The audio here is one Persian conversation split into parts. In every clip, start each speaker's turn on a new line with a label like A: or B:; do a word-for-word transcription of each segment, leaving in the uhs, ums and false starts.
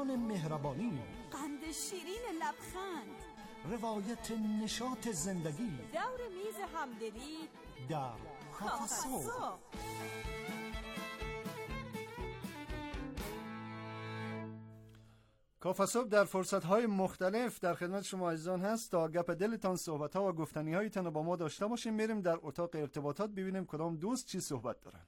A: داستان مهربانی،
B: قند شیرین لبخند،
A: روایت نشاط زندگی،
B: دور میز همدلی
A: در کافه صبح. کافه صبح در فرصت‌های مختلف در خدمت شما عزیزان هست تا گپ دلتان، صحبت‌ها و گفتنی‌هایتان رو با ما داشته باشیم. میریم در اتاق ارتباطات ببینیم کدام دوست چی صحبت دارن.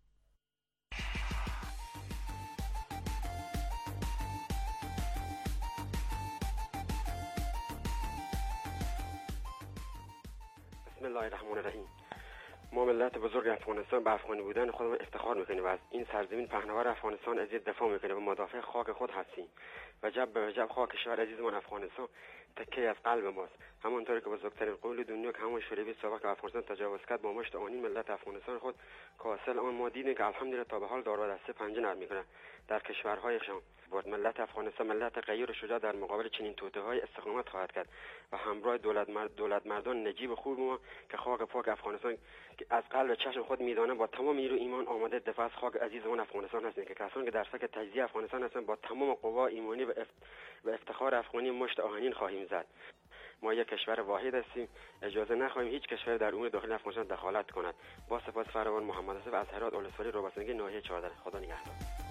C: بسم الله الرحمن الرحیم. ما ملت بزرگ افغانستان به افغانی بودن خودمان افتخار میکنیم و از این سرزمین پهناور افغانستان عزیز دفاع میکنیم و مدافع خاک خود هستیم. وجب به وجب خاک کشور عزیزمان افغانستان تکه از قلب ماست. همونطوری که بزرگترین قول دنیا که همون شوروی سابق که افغانستان تجاوز کرد با مشت آنین ملت افغانستان خود کاسل آن ما دیدیم که الحمدلله تا به حال دار و دسته پنجه نرم میکنه در کشورهایشان. بود ملت افغانستان ملت غیر و شجاع در مقابل چنین توطئه‌های استقامت خواهد کرد و همراه دولت مرد دولت مردان نجیب خوب ما که خاک پاک افغانستان که از قلب چشم خود میدانه با تمام نیرو ایمان آماده دفاع از خاک عزیزمان افغانستان هستند که کسانی که در سکه تجزیه افغانستان هستند با تمام قوا ایمانی و افت... و افتخار افغانی مشت آهنین خواهیم زد. ما یک کشور واحد هستیم، اجازه نخواهیم هیچ کشور در امور داخلی افغانستان دخالت کند. با سپاس فراوان، محمد اسف از هرات اولسوالی روباسنگی ناحیه چهارده. خدا نگهدار.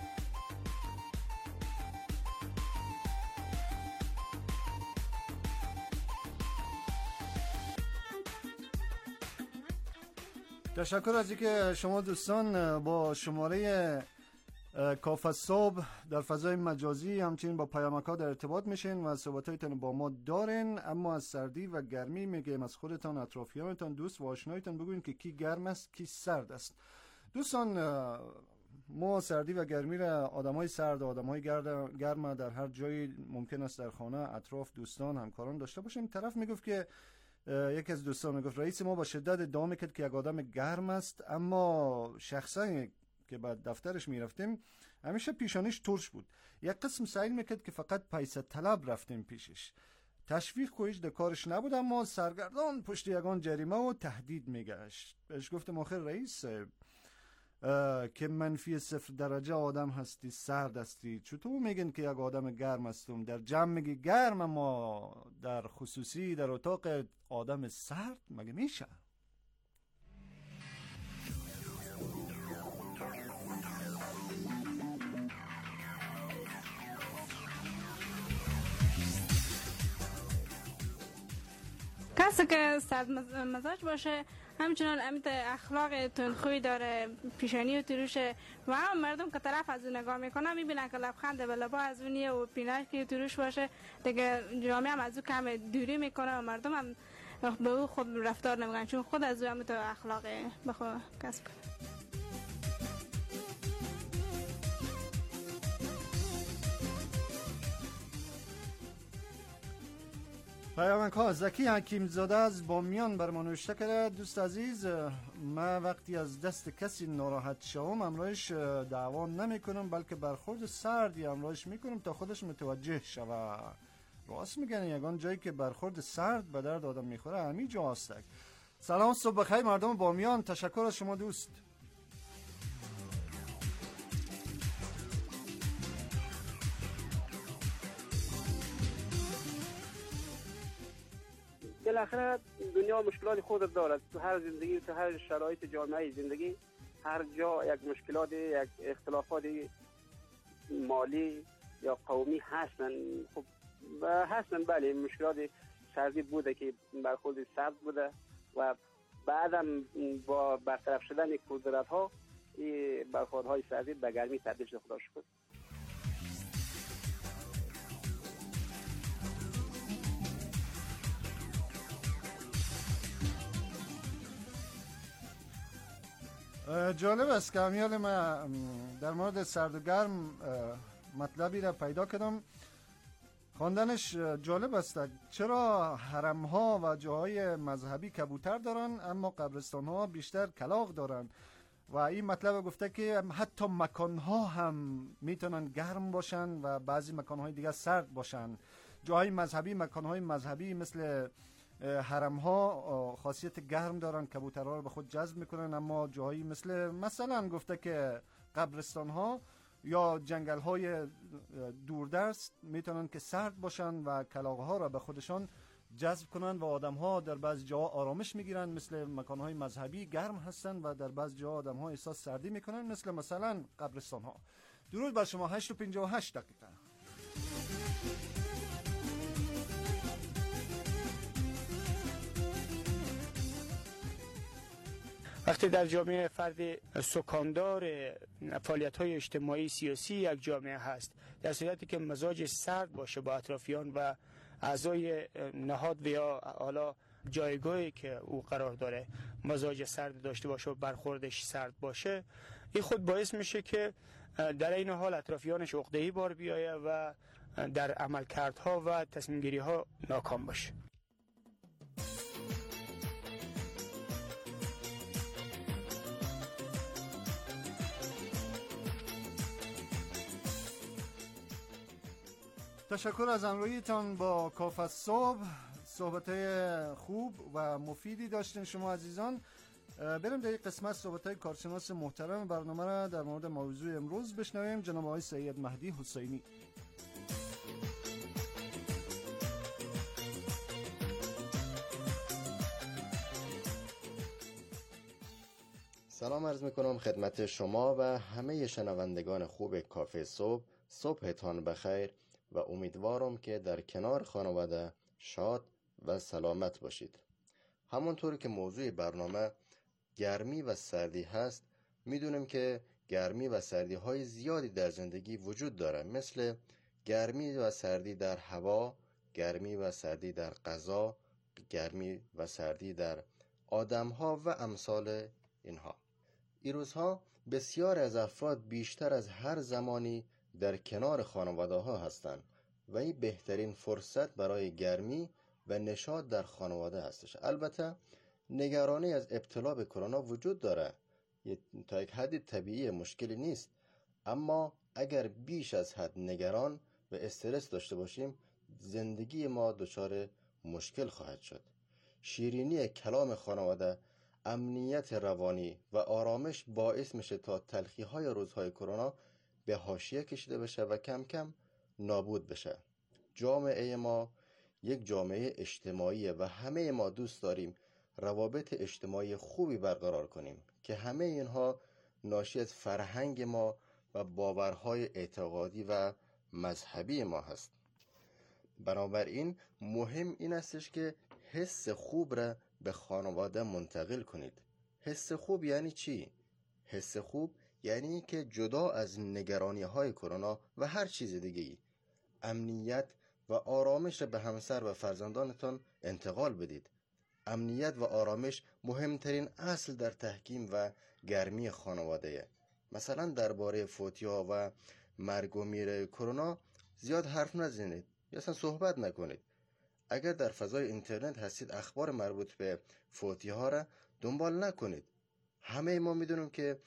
A: تشکر از اینکه شما دوستان با شماره کافه صبح در فضای مجازی همچنین با پیامک‌ها در ارتباط میشین و صحبتایتان با ما دارین. اما از سردی و گرمی میگیم از خودتان، اطرافیانتان، دوست و آشنایتان بگوین که کی گرم است کی سرد است. دوستان، ما سردی و گرمی را آدمای سرد و آدمای گرم در هر جایی ممکن است در خانه، اطراف، دوستان، همکاران داشته باشیم. طرف میگفت که یکی از دوستان میگفت رئیس ما با شدت ادعا میکرد که یک آدم گرم است، اما شخصا که بعد دفترش میرفتیم همیشه پیشانیش ترش بود. یک قسم سعی میکرد که فقط پیسه طلب رفتیم پیشش. تشویق کویش در کارش نبود، اما سرگردان پشت یگان جریمه و تهدید میگشت. بهش گفتم آخر رئیس که منفی صفر درجه آدم هستی، سرد هستی، چطور میگن که یک آدم گرم هستم؟ در جمع میگی گرم اما در خصوصی در اتاق آدم سرد مگه میشه؟
D: کسی که سرد مزاج باشه همچنان امیت اخلاق تندخوی داره، پیشانی و تروشه و هم مردم که طرف از اون نگاه میکنه میبینن که لبخند به لبا از اونیه و پینش که تروش باشه دیگه جامعه هم از او کم دوری میکنه و مردم هم به او خود رفتار نمیکنن چون خود از او امیت اخلاق بخوا کسب کنه.
A: پیامک ها. زکی حکیم زاده از بامیان بر ما نوشته کرده: دوست عزیز، من وقتی از دست کسی ناراحت شوم امرایش دعوا نمی کنم بلکه برخورد سردی امرایش می کنم تا خودش متوجه شوه. راست میگن، یگان جایی که برخورد سرد به درد آدم میخوره همین جا هستک. سلام، صبح بخیر مردم بامیان. تشکر از شما دوست.
E: بالاخره دنیا مشکلات خود دارد. تو هر زندگی، تو هر شرایط جامعه زندگی، هر جا یک مشکلات، یک اختلافات مالی یا قومی هستن. خب هستن، بله، مشکلات سردی بوده که برخورد سرد بوده و بعدم با برطرف شدن قدرت ها این برخورد های سردی به گرمی تبدیل شده. خدا شکر.
A: جالب است که امیال من در مورد سرد و گرم مطلبی را پیدا کردم، خواندنش جالب است. چرا حرم ها و جاهای مذهبی کبوتر دارن اما قبرستان ها بیشتر کلاغ دارن؟ و این مطلب گفته که حتی مکان ها هم میتونن گرم باشن و بعضی مکان های دیگه سرد باشن. جاهای مذهبی، مکان های مذهبی مثل حرم ها خاصیت گرم دارن، کبوترها رو به خود جذب میکنن، اما جاهایی مثل مثلا گفته که قبرستان ها یا جنگل های دوردست میتونن که سرد باشن و کلاغه ها را به خودشان جذب کنن و آدم ها در بعض جاها آرامش میگیرن، مثل مکان های مذهبی گرم هستن و در بعض جاها آدم ها احساس سردی میکنن، مثل مثلا قبرستان ها. درود بر شما. هشت و پنجاه و هشت دقیقه.
F: وقتی در جامعه فرد سکاندار فعالیت‌های اجتماعی سیاسی یک جامعه هست، در صورتی که مزاج سرد باشه با اطرافیان و اعضای نهاد و یا حالا جایگاهی که او قرار داره مزاج سرد داشته باشه و برخوردش سرد باشه، این خود باعث میشه که در این حال اطرافیانش عقده‌ای بار بیایه و در عملکردها و تصمیم‌گیری‌ها ناکام باشه.
A: تشکر از همراهیتان با کافه صبح. صحبت‌های خوب و مفیدی داشتین شما عزیزان. بریم در یک قسمت صحبت‌های کارشناس محترم برنامه را در مورد موضوع امروز بشنویم. جناب آقای سید مهدی حسینی.
G: سلام عرض میکنم خدمت شما و همه شنوندگان خوب کافه صبح. صبحتان بخیر و امیدوارم که در کنار خانواده شاد و سلامت باشید. همونطور که موضوع برنامه گرمی و سردی هست، میدونیم که گرمی و سردی های زیادی در زندگی وجود داره، مثل گرمی و سردی در هوا، گرمی و سردی در غذا، گرمی و سردی در آدم ها و امثال اینها. این روزها بسیار از افراد بیشتر از هر زمانی در کنار خانواده ها هستند و این بهترین فرصت برای گرمی و نشاط در خانواده هستش. البته نگرانی از ابتلا به کرونا وجود داره، تا یک حد طبیعی مشکلی نیست، اما اگر بیش از حد نگران و استرس داشته باشیم، زندگی ما دچار مشکل خواهد شد. شیرینی کلام خانواده، امنیت روانی و آرامش باعث میشه تا تلخی های روزهای کرونا به حاشیه کشیده بشه و کم کم نابود بشه. جامعه ما یک جامعه اجتماعیه و همه ما دوست داریم روابط اجتماعی خوبی برقرار کنیم که همه اینها ناشی از فرهنگ ما و باورهای اعتقادی و مذهبی ما هست. بنابراین مهم این استش که حس خوب را به خانواده منتقل کنید. حس خوب یعنی چی؟ حس خوب یعنی که جدا از نگرانی های کرونا و هر چیز دیگه‌ای، امنیت و آرامش را به همسر و فرزندانتان انتقال بدید. امنیت و آرامش مهمترین اصل در تحکیم و گرمی خانواده. مثلا درباره فوتی‌ها و مرگ و میر کرونا زیاد حرف نزنید یا اصلا صحبت نکنید. اگر در فضای اینترنت هستید، اخبار مربوط به فوتی‌ها را دنبال نکنید. همه ما میدونیم که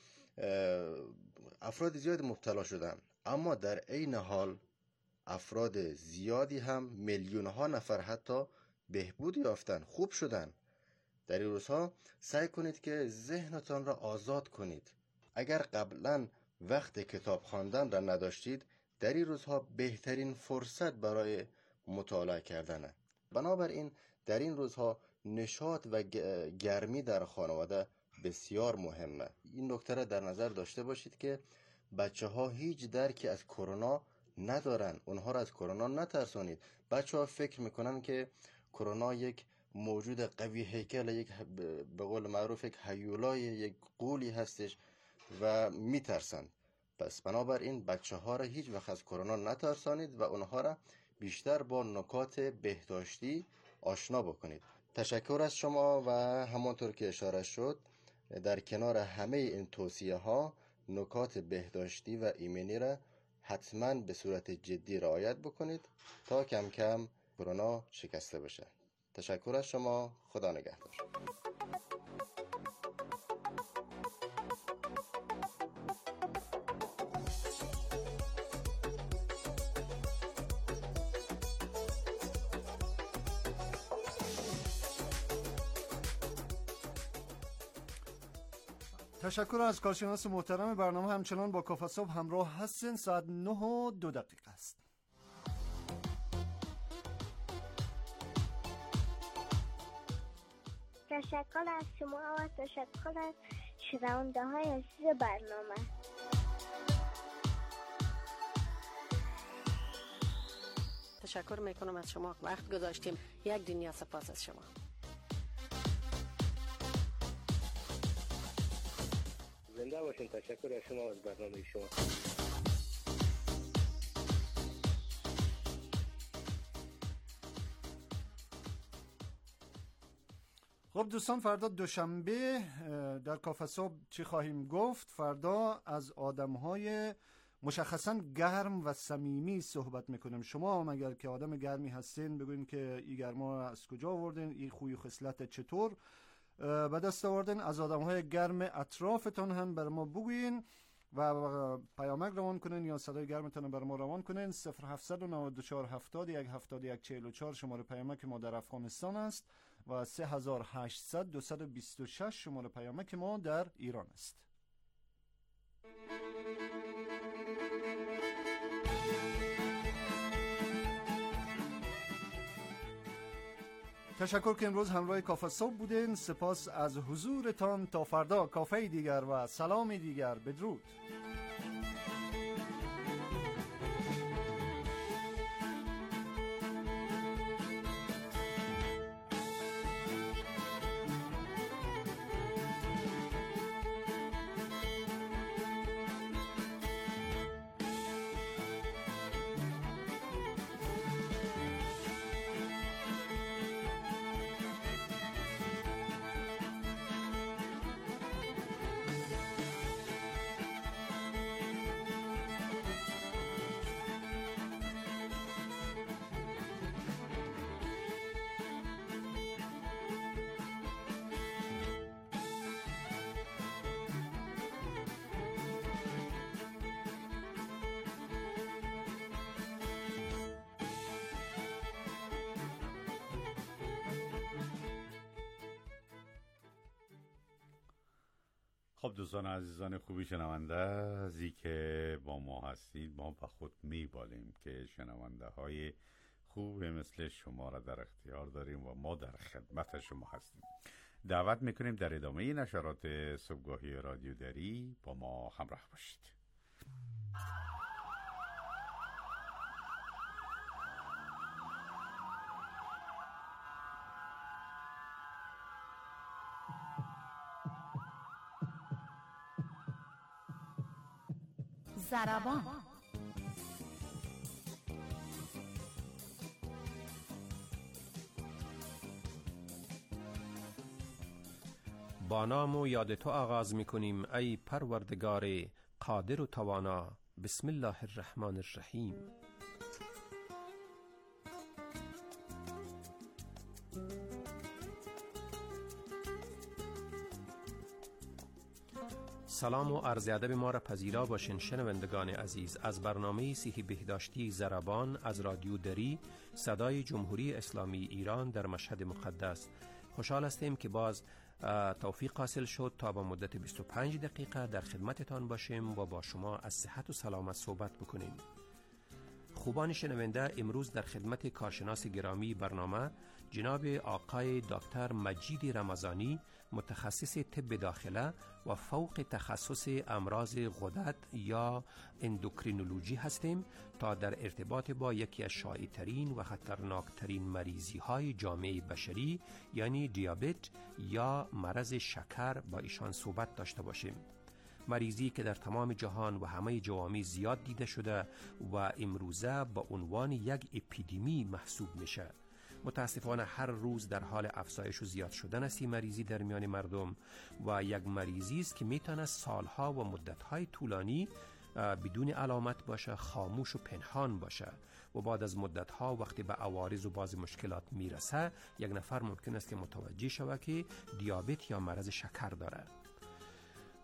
G: افراد زیاد مبتلا شدن، اما در عین حال افراد زیادی هم، میلیون ها نفر حتی بهبود یافتن، خوب شدن. در این روزها سعی کنید که ذهنتان را آزاد کنید. اگر قبلا وقت کتاب خواندن را نداشتید، در این روزها بهترین فرصت برای مطالعه کردنه. بنابراین در این روزها نشاط و گرمی در خانواده بسیار مهمه. این نکته را در نظر داشته باشید که بچه ها هیچ درکی از کرونا ندارن. اونها را از کرونا نترسانید. بچه ها فکر میکنن که کرونا یک موجود قوی هیکل، یک به قول معروف یک هیولای، یک غولی هستش و میترسند. پس بنابراین بچه ها را هیچ وقت از کرونا نترسانید و اونها را بیشتر با نکات بهداشتی آشنا بکنید. تشکر از شما و همانطور که اشاره شد، در کنار همه این توصیه ها نکات بهداشتی و ایمنی را حتما به صورت جدی رعایت بکنید تا کم کم کرونا شکسته بشه. تشکر از شما. خدا نگهدار.
A: تشکر از کارشناس محترم برنامه. همچنان با کافه صبح همراه هستین. ساعت نه و دو دقیقه است.
H: تشکر از شما و تشکر از شنونده های عزیز برنامه.
I: تشکر میکنم از شما، وقت گذاشتیم. یک دنیا سپاس از شما.
J: زنده باشین. تشکر از شما از برنامه شما.
A: خب دوستان، فردا دوشنبه در کافه صبح چی خواهیم گفت؟ فردا از آدم‌های مشخصاً گرم و صمیمی صحبت میکنیم. شما مگر که آدم گرمی هستین بگوین که این گرما از کجا آوردین، این خوی و خصلت چطور به دست آوردین. از آدم‌های گرم اطرافتون هم بر ما بگوین و پیامک روان کنین یا صدای گرمتون بر ما روان کنین. صفر هفتصد و نود و چهار هفتاد یک هفتاد یک چهل و چهار شماره پیامک ما در افغانستان است و سه هزار و هشتصد دویست و بیست و شش شماره پیامک ما در ایران است. تشکر که امروز همراه کافه صبح بودین. سپاس از حضورتان. تا فردا کافه دیگر و سلام دیگر. بدرود.
K: خب دوستان عزیزان خوبی شنونده، از این که با ما هستید ما به خود میبالیم که شنونده های خوب مثل شما را در اختیار داریم و ما در خدمت شما هستیم. دعوت میکنیم در ادامه نشرات صبحگاهی رادیو دری با ما همراه باشید.
L: زربان.
M: با نام و یاد تو آغاز میکنیم ای پروردگار قادر و توانا. بسم الله الرحمن الرحیم. سلام و عرض ادب ما را پذیرا باشین شنوندگان عزیز. از برنامه صحی بهداشتی زربان از رادیو دری صدای جمهوری اسلامی ایران در مشهد مقدس خوشحال هستیم که باز توفیق حاصل شد تا با مدت بیست و پنج دقیقه در خدمتتان باشیم و با شما از صحت و سلامت صحبت بکنیم. خوبان شنونده، امروز در خدمت کارشناس گرامی برنامه جناب آقای دکتر مجید رمضانی، متخصص طب داخله و فوق تخصص امراض غدد یا اندوکرینولوژی هستیم تا در ارتباط با یکی از شایع‌ترین و خطرناکترین مریضی های جامعه بشری یعنی دیابت یا مرض شکر با ایشان صحبت داشته باشیم. مریضی که در تمام جهان و همه جوامع زیاد دیده شده و امروزه با عنوان یک اپیدمی محسوب میشه. متاسفانه هر روز در حال افزایش و زیاد شدن است این مریضی در میان مردم و یک مریضی است که میتونه سالها و مدتهای طولانی بدون علامت باشه، خاموش و پنهان باشه و بعد از مدتها وقتی به عوارض و بعض مشکلات میرسه یک نفر ممکن است که متوجه شود که دیابت یا مرض شکر داره.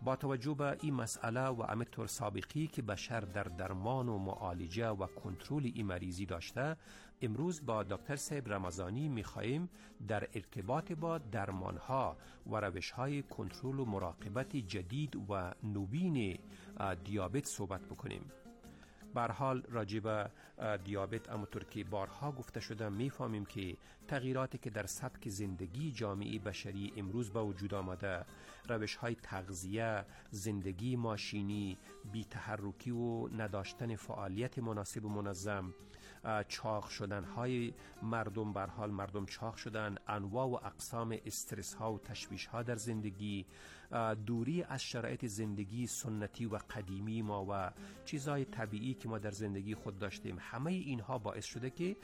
M: با توجه به این مسئله و همینطور سابقی که بشر در درمان و معالجه و کنترل این مریضی داشته، امروز با دکتر صاحب رمضانی می‌خواهیم در ارتباط با درمان‌ها و روش‌های کنترل و مراقبت جدید و نوین دیابت صحبت بکنیم. به هر حال راجع به دیابت همونطور که بارها گفته شده میفهمیم که تغییراتی که در سبک زندگی جامعه بشری امروز به وجود آمده، روش‌های تغذیه، زندگی ماشینی، بی تحرکی و نداشتن فعالیت مناسب و منظم، چاق شدن های مردم، بر حال مردم چاق شدن، انواع و اقسام استرس ها و تشویش ها در زندگی، دوری از شرایط زندگی سنتی و قدیمی ما و چیزهای طبیعی که ما در زندگی خود داشتیم، همه اینها باعث شده که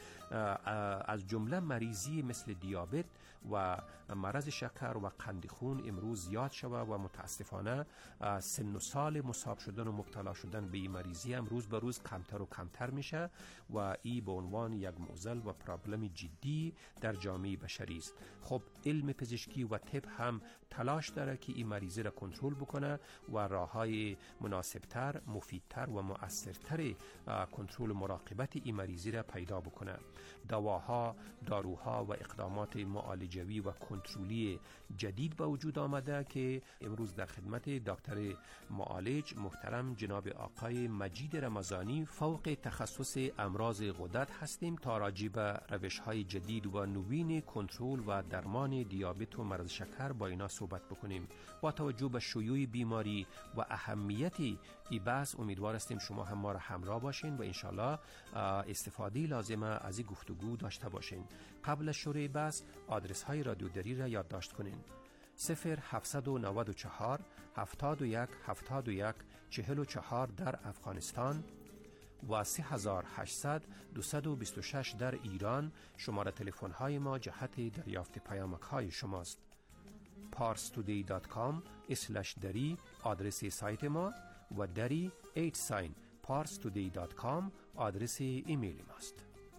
M: از جمله مریضی مثل دیابت و مرض شکر و قند خون امروز زیاد شود و متاسفانه سن و سال مصاب شدن و مبتلا شدن به این مریضی هم روز به روز کمتر و کمتر میشه و این به عنوان یک معضل و پرابلم جدی در جامعه بشری است. خب علم پزشکی و طب هم تلاش داره که این مریضی را کنترل بکنه و راههای مناسبتر، مفیدتر و مؤثرتر کنترل و مراقبت این مریضی را پیدا بکنه. دواها، داروها و اقدامات معالجوی و کنترلی جدید به وجود آمده که امروز در خدمت دکتر معالج محترم جناب آقای مجید رمضانی فوق تخصص امراض غدد هستیم تا راجع به روش‌های جدید و نوین کنترل و درمان دیابت و مرض شکر با اینا صحبت بکنیم. با توجه به شیوع بیماری و اهمیت این بحث امیدوار هستیم شما هم ما را همراه باشین و انشالله استفاده لازمه از این گفتگو داشته باشین. قبل از شروع بحث آدرس های رادیو دری را یادداشت کنین: صفر هفتصد و نود و چهار هفتاد و یک هفتاد و یک چهل و چهار در افغانستان و سه هزار و هشتصد دویست و بیست و شش در ایران. شماره تلفن های ما جهت دریافت پیامک های شماست. پارس تودی دات کام اسلش دری آدرس سایت ما و دری ایت ساین پارس تودی دات کام آدرس ایمیل ماست.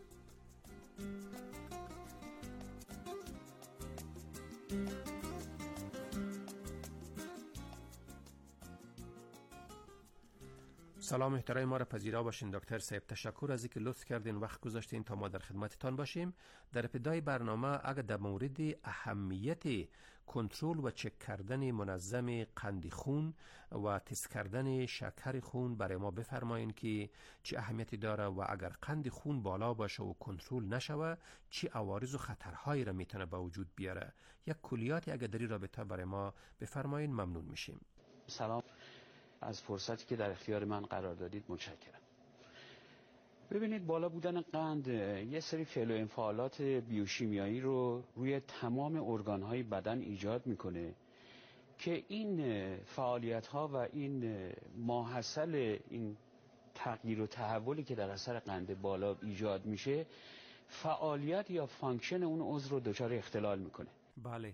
M: سلام محترم، ما را پذیرا باشین دکتر صاحب. تشکر از اینکه لطف کردین وقت گذاشتین تا ما در خدمتتان باشیم. در ابتدای برنامه اگر در مورد اهمیت کنترل و چک کردن منظم قند خون و تست کردن شکر خون برای ما بفرمایین که چه اهمیتی داره و اگر قند خون بالا باشه و کنترل نشوه چه عوارض و خطرهایی را میتونه به وجود بیاره. یک کلیاتی اگر در این رابطه برای ما بفرمایین ممنون میشیم.
L: سلام، از فرصتی که در اختیار من قرار دادید متشکرم. ببینید، بالا بودن قند یه سری فعل و انفعالات بیوشیمیایی رو روی تمام ارگان‌های بدن ایجاد میکنه که این فعالیت‌ها و این ماحصل این تغییر و تحولی که در اثر قند بالا ایجاد میشه فعالیت یا فانکشن اون عضو رو دچار اختلال میکنه.
M: بله.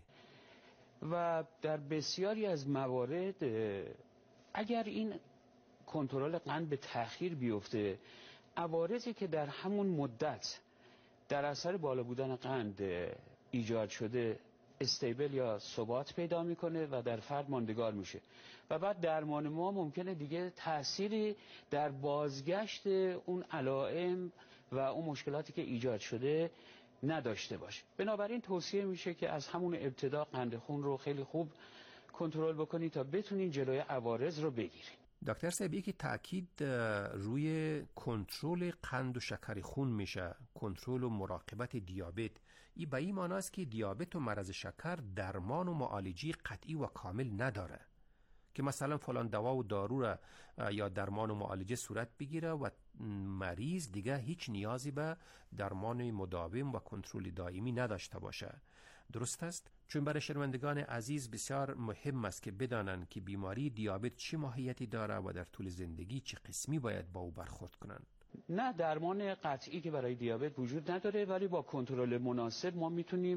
L: و در بسیاری از موارد اگر این کنترل قند به تأخیر بیفته، عوارضی که در همون مدت در اثر بالا بودن قند ایجاد شده استیبل یا ثبات پیدا میکنه و در فرد ماندگار میشه و بعد درمان ما ممکنه دیگه تأثیری در بازگشت اون علائم و اون مشکلاتی که ایجاد شده نداشته باشه. بنابراین توصیه میشه که از همون ابتدا قند خون رو خیلی خوب کنترل بکنید تا بتونین جلوی عوارض رو بگیرید.
M: دکتر صاحب، یکی تاکید روی کنترل قند و شکر خون میشه، کنترل و مراقبت دیابت. این به این معنی است که دیابت و مرض شکر درمان و معالجه قطعی و کامل نداره که مثلا فلان دوا و دارو را یا درمان و معالجه صورت بگیره و مریض دیگه هیچ نیازی به درمان مداوم و کنترل دائمی نداشته باشه. درست است؟ چون برای شنوندگان عزیز بسیار مهم است که بدانند که بیماری دیابت چه ماهیتی داره و در طول زندگی چه قسمی باید با او برخورد کنند.
L: نه، درمان قطعی که برای دیابت وجود نداره، ولی با کنترل مناسب ما میتونیم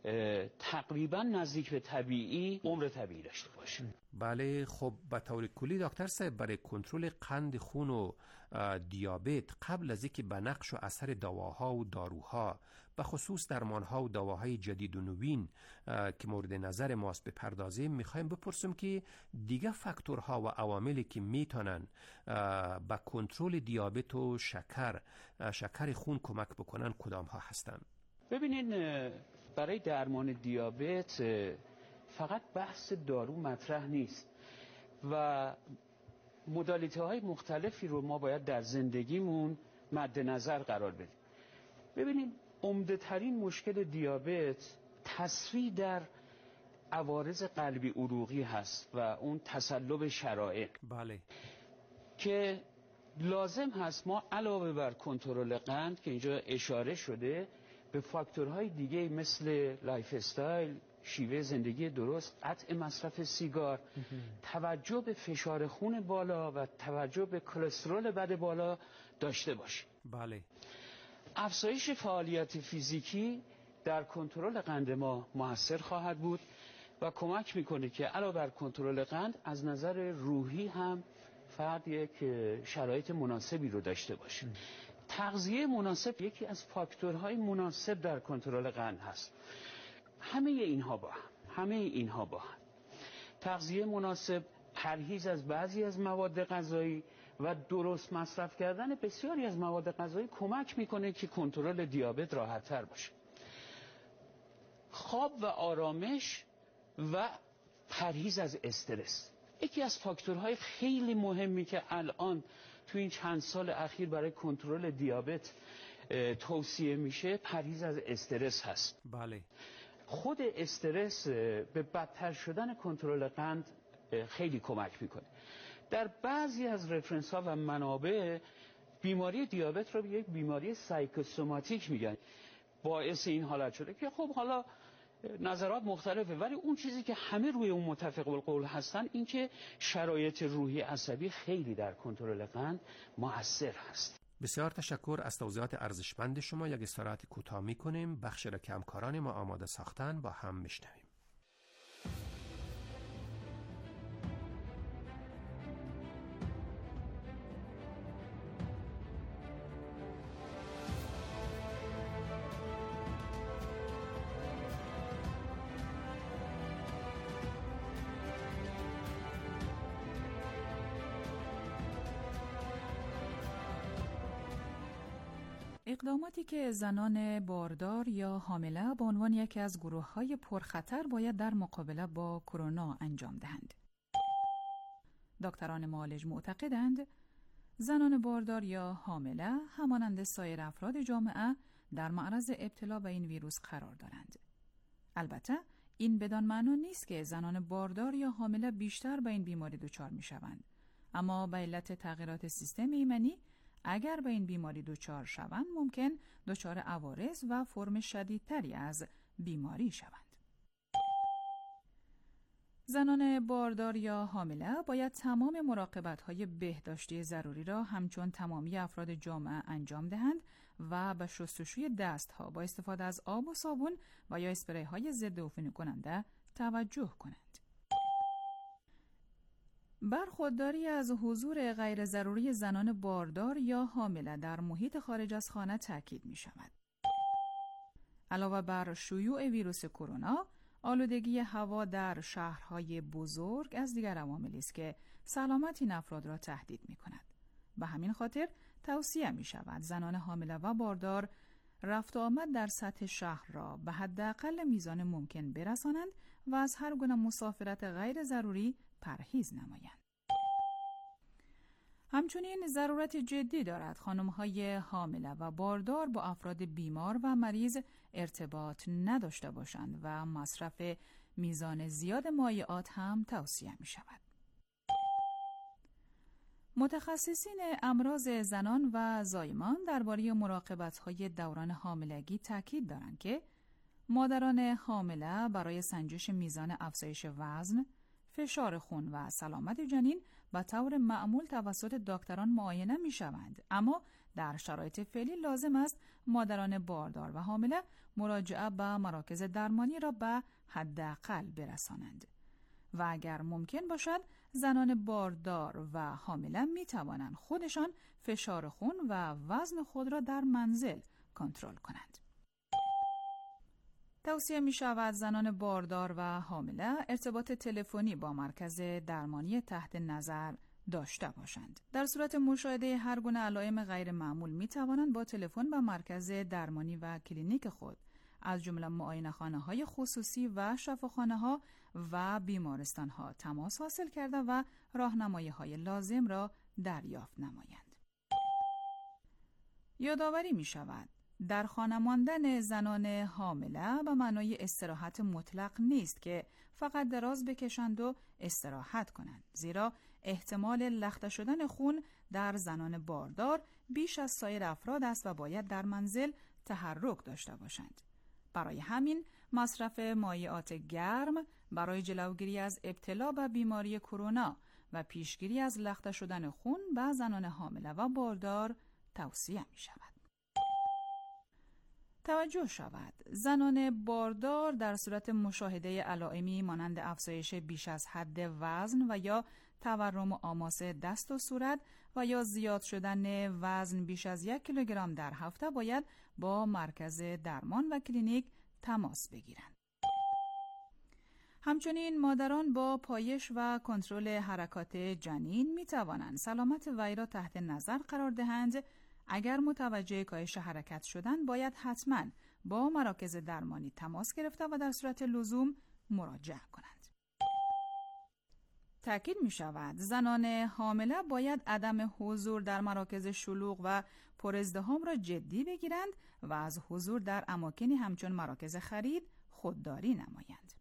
L: تقریبا نزدیک به طبیعی عمر طبیعی داشته باشه.
M: بله، خب به طور کلی دکتر صاحب برای کنترل قند خون و دیابت قبل از اینکه به نقش و اثر دواها و داروها به خصوص درمانها و دواهای جدید و نوین که مورد نظر ماست بپردازیم، میخوایم بپرسیم که دیگه فاکتورها و عواملی که میتونن به کنترل دیابت و شکر شکر خون کمک بکنن کدام ها هستن؟
L: ببینین، برای درمان دیابت فقط بحث دارو مطرح نیست و مدالیته های مختلفی رو ما باید در زندگیمون مد نظر قرار بدیم. ببینید، عمده ترین مشکل دیابت تسریع در عوارض قلبی عروقی هست و اون تصلب شرائع.
M: بله.
L: که لازم هست ما علاوه بر کنترل قند که اینجا اشاره شده به فاکتورهای دیگه مثل لایف استایل، شیوه زندگی درست، قطع مصرف سیگار، توجه به فشار خون بالا و توجه به کلسترول بد بالا داشته باشیم.
M: بله.
L: افزایش فعالیت فیزیکی در کنترل قند ما موثر خواهد بود و کمک میکنه که علاوه بر کنترل قند از نظر روحی هم فرد یک شرایط مناسبی رو داشته باشه. تغذیه مناسب یکی از فاکتورهای مناسب در کنترل قند هست. همه اینها با هم همه اینها با هم تغذیه مناسب، پرهیز از بعضی از مواد غذایی و درست مصرف کردن بسیاری از مواد غذایی کمک میکنه که کنترل دیابت راحت تر باشه. خواب و آرامش و پرهیز از استرس یکی از فاکتورهای خیلی مهمی که الان تو این چند سال اخیر برای کنترل دیابت توصیه میشه پرهیز از استرس هست.
M: بله.
L: خود استرس به بدتر شدن کنترل قند خیلی کمک میکنه. در بعضی از رفرنس ها و منابع بیماری دیابت رو یک بیماری سایکوسوماتیک میگن. باعث این حالت شده که خب حالا نظرات مختلفه، ولی اون چیزی که همه روی اون متفق القول هستن این که شرایط روحی عصبی خیلی در کنترل قند مؤثر هست.
M: بسیار تشکر از توضیحات ارزشمند شما. یک استراحت کوتاه می‌کنیم، بخش را که همکاران ما آماده ساختن با هم میشنویم.
N: اقداماتی که زنان باردار یا حامله به عنوان یکی از گروه‌های پرخطر باید در مقابله با کرونا انجام دهند. دکتران معالج معتقدند زنان باردار یا حامله همانند سایر افراد جامعه در معرض ابتلا به این ویروس قرار دارند. البته این بدان معنا نیست که زنان باردار یا حامله بیشتر به این بیماری دچار می‌شوند، اما به علت تغییرات سیستم ایمنی اگر به این بیماری دچار شوند ممکن دچار عوارض و فرم شدیدتری از بیماری شوند. زنان باردار یا حامله باید تمام مراقبت‌های بهداشتی ضروری را همچون تمامی افراد جامعه انجام دهند و به شستشوی دست‌ها با استفاده از آب و صابون و یا اسپری‌های ضد عفونی کننده توجه کنند. برخورداری از حضور غیر ضروری زنان باردار یا حامله در محیط خارج از خانه تاکید می شود. علاوه بر شیوع ویروس کرونا، آلودگی هوا در شهرهای بزرگ از دیگر عواملی است که سلامت این افراد را تهدید می کند. به همین خاطر توصیه می شود زنان حامله و باردار رفت و آمد در سطح شهر را به حداقل میزان ممکن برسانند و از هر گونه مسافرت غیر ضروری پرهیز نمایند. همچنین ضرورت جدی دارد خانم‌های حامله و باردار با افراد بیمار و مریض ارتباط نداشته باشند و مصرف میزان زیاد مایعات هم توصیه می شود. متخصصین امراض زنان و زایمان درباره مراقبت‌های دوران حاملگی تاکید دارند که مادران حامله برای سنجش میزان افزایش وزن، فشار خون و سلامت جنین به طور معمول توسط دکتران معاینه می شوند، اما در شرایط فعلی لازم است مادران باردار و حامله مراجعه به مراکز درمانی را به حداقل برسانند و اگر ممکن باشد زنان باردار و حامله می توانند خودشان فشار خون و وزن خود را در منزل کنترل کنند. توصیه می شود زنان باردار و حامله ارتباط تلفنی با مرکز درمانی تحت نظر داشته باشند. در صورت مشاهده هر گونه علائم غیر معمول می توانند با تلفن به مرکز درمانی و کلینیک خود از جمله معاینه‌خانه‌های خصوصی و شفاخانه‌ها و بیمارستان‌ها تماس حاصل کرده و راهنمایی‌های لازم را دریافت نمایند. یادآوری می شود در خانه ماندن زنان حامله به معنای استراحت مطلق نیست که فقط دراز بکشند و استراحت کنند، زیرا احتمال لخته شدن خون در زنان باردار بیش از سایر افراد است و باید در منزل تحرک داشته باشند. برای همین مصرف مایعات گرم برای جلوگیری از ابتلا به بیماری کرونا و پیشگیری از لخته شدن خون به زنان حامله و باردار توصیه می شود. توجه شود زنان باردار در صورت مشاهده علائمی مانند افزایش بیش از حد وزن و یا تورم و آماس دست و صورت و یا زیاد شدن وزن بیش از یک کیلوگرم در هفته باید با مرکز درمان و کلینیک تماس بگیرند. همچنین مادران با پایش و کنترل حرکات جنین می توانند سلامت وی را تحت نظر قرار دهند. اگر متوجه کاهش حرکت شدن باید حتما با مراکز درمانی تماس گرفته و در صورت لزوم مراجعه کنند. تأکید می شود زنان حامله باید عدم حضور در مراکز شلوغ و پر ازدحام را جدی بگیرند و از حضور در اماکنی همچون مراکز خرید خودداری نمایند.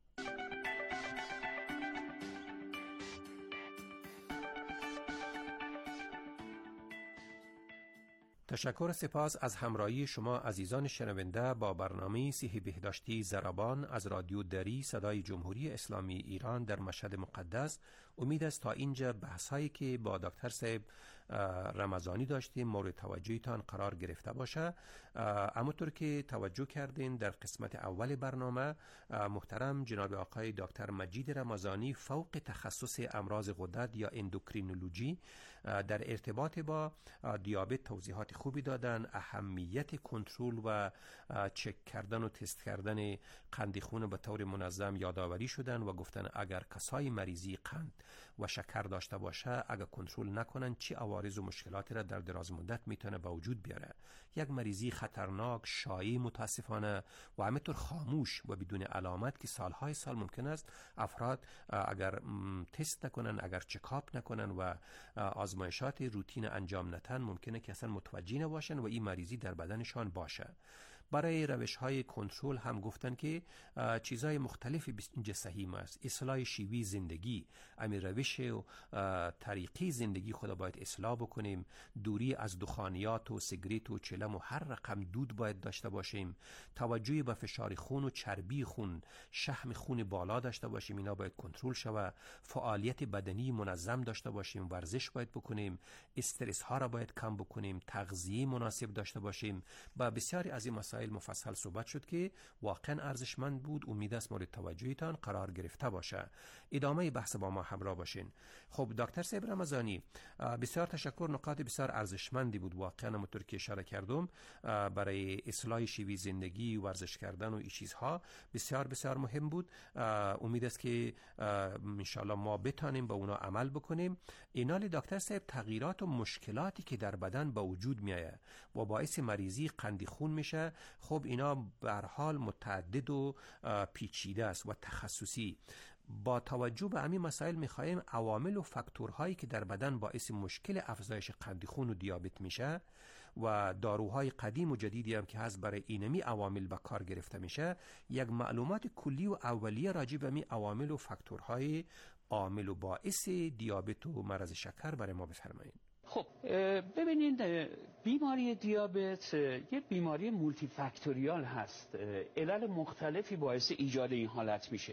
M: تشکر سپاس از همراهی شما عزیزان شنونده با برنامه صحی بهداشتی ضربان از رادیو دری صدای جمهوری اسلامی ایران در مشهد مقدس. امید است تا اینجا بحث هایی که با دکتر صاحب رمضانی داشتیم مورد توجهتان قرار گرفته باشه. همونطور که توجه کردین در قسمت اول برنامه محترم جناب آقای دکتر مجید رمضانی فوق تخصص امراض غدد یا اندوکرینولوژی در ارتباط با دیابت توضیحات خوبی دادن، اهمیت کنترل و چک کردن و تست کردن قند خون به طور منظم یادآوری شدن و گفتن اگر کسای مریضی قند و شکر داشته باشه اگر کنترل نکنن چی عوارض و مشکلاتی را در دراز مدت میتونه به وجود بیاره. یک مریضی خطرناک، شایع متاسفانه و همینطور خاموش و بدون علامت که سالهای سال ممکن است افراد اگر تست نکنن، اگر چکاپ نکنن و آزمایشات روتین انجام ندن ممکنه که اصلا متوجه نباشن و این مریضی در بدنشان باشه. برای روش های کنترل هم گفتن که چیزهای مختلفی اینجا صحیح است. اصلاح شیوی زندگی، امی روش و طریقی زندگی خود باید اصلاح بکنیم. دوری از دخانیات و سیگریت و چلم و هر رقم دود باید داشته باشیم. توجه به فشار خون و چربی خون، شحم خون بالا داشته باشیم، اینا باید کنترل شود. فعالیت بدنی منظم داشته باشیم، ورزش باید بکنیم، استرس ها را باید کم بکنیم، تغذیه مناسب داشته باشیم. با بسیاری از این مسائل مفصل صحبت شد که واقعا ارزشمند بود. امید است مورد توجهتان قرار گرفته باشه. ادامه بحث با ما همراه باشین. خب دکتر صاحب رمضانی بسیار تشکر، نکات بسیار ارزشمندی بود واقعا. همونطور که اشاره کردم برای اصلاح شیوه زندگی، ورزش کردن و این چیزها بسیار بسیار مهم بود. امید است که ان شاء الله ما بتانیم به اونا عمل بکنیم. اینال دکتر صاحب تغییرات و مشکلاتی که در بدن به وجود میایه و باعث مریضی قند خون میشه، خب اینا به هر حال متعدد و پیچیده است و تخصصی. با توجه به همین مسائل میخوایم عوامل و فاکتورهایی که در بدن باعث مشکل افزایش قند خون و دیابت میشه و داروهای قدیم و جدیدی هم که هست برای اینمی عوامل به کار گرفته میشه، یک معلومات کلی و اولیه راجع به همین عوامل و فاکتورهای عامل و باعث دیابت و مرض شکر برای ما بفرمایید.
L: خب ببینید بیماری دیابت یه بیماری مولتی فاکتوریال هست. علل مختلفی باعث ایجاد این حالت میشه.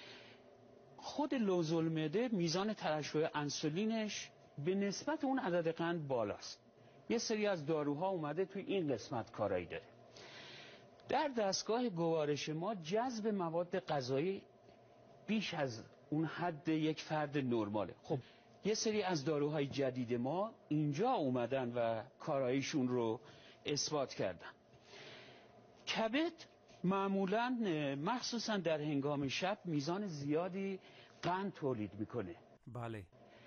L: خود لوز المعده میزان ترشح انسولینش به نسبت اون عدد قند بالاست. یه سری از داروها اومده توی این قسمت کارایی داره. در دستگاه گوارش ما جذب مواد غذایی بیش از اون حد یک فرد نرماله. خب یه سری از داروهای جدید ما اینجا اومدن و کاراییشون رو اثبات کردن. کبد معمولاً مخصوصاً در هنگام شب میزان زیادی قند تولید میکنه.
M: بله.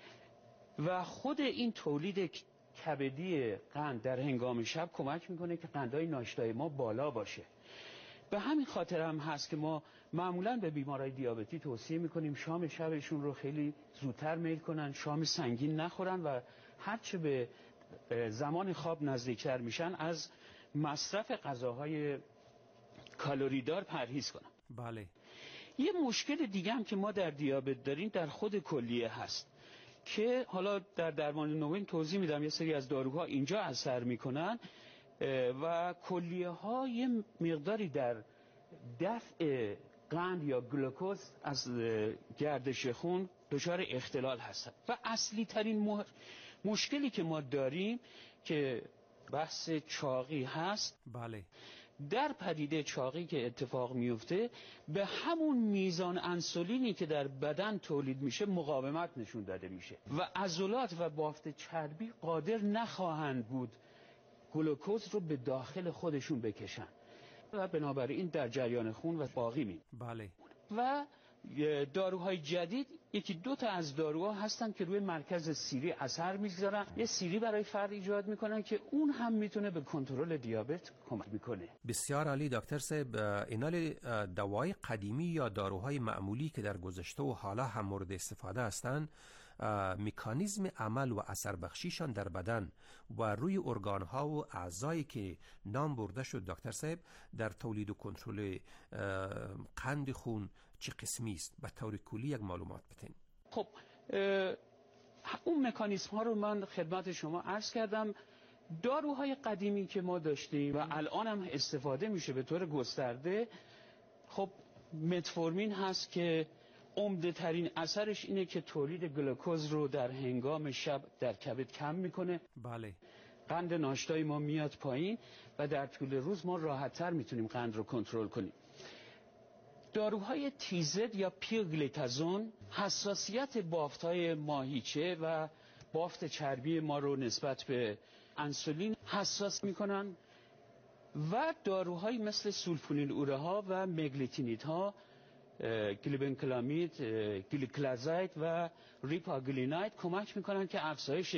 L: و خود این تولید کبدی قند در هنگام شب کمک میکنه که قندهای ناشتای ما بالا باشه. به همین خاطر هم هست که ما معمولاً به بیمارای دیابتی توصیه میکنیم شام شبشون رو خیلی زودتر میل کنن، شام سنگین نخورن و هرچه به زمان خواب نزدیکتر میشن از مصرف غذاهای کالریدار پرهیز کنن.
M: بله.
L: یه مشکل دیگه هم که ما در دیابت داریم در خود کلیه هست که حالا در درمان نوین توضیح میدم. یه سری از داروها اینجا اثر میکنن و کلیه ها یه مقداری در دفع قند یا گلوکوز از گردش خون دچار اختلال هستن و اصلی ترین مشکلی که ما داریم که بحث چاقی هست.
M: بله.
L: در پدیده چاقی که اتفاق میفته به همون میزان انسولینی که در بدن تولید میشه مقاومت نشون داده میشه و عضلات و بافت چربی قادر نخواهند بود گلوکوز رو به داخل خودشون بکشن و بنابراین در جریان خون و باقی می.
M: بله.
L: و داروهای جدید یکی دو تا از داروها هستن که روی مرکز سیری اثر میگذارن، یه سیری برای فرد ایجاد میکنن که اون هم میتونه به کنترل دیابت کمک میکنه.
M: بسیار عالی دکتر صاحب. اینال دوای قدیمی یا داروهای معمولی که در گذشته و حالا هم مورد استفاده هستند، مکانیزم عمل و اثر بخشیشان در بدن و روی ارگانها و اعضایی که نام برده شد دکتر صاحب در تولید و کنترل قند خون چه قسمی است؟ به طور کلی یک معلومات بتین.
L: خب اون مکانیزم ها رو من خدمت شما عرض کردم. داروهای قدیمی که ما داشتیم و الان هم استفاده میشه به طور گسترده، خب متفورمین هست که عمده ترین اثرش اینه که تولید گلوکوز رو در هنگام شب در کبد کم میکنه.
M: بله.
L: قند ناشتای ما میاد پایین و در طول روز ما راحت‌تر میتونیم قند رو کنترل کنیم. داروهای تیزد یا پیرگلیتازون حساسیت بافت‌های ماهیچه و بافت چربی ما رو نسبت به انسولین حساس میکنن و داروهایی مثل سولفونیل اوره ها و مگلیتینید ها، گلیبنکلامید، گلیکلازاید و ریپاگلیناید کمک میکنن که افزایش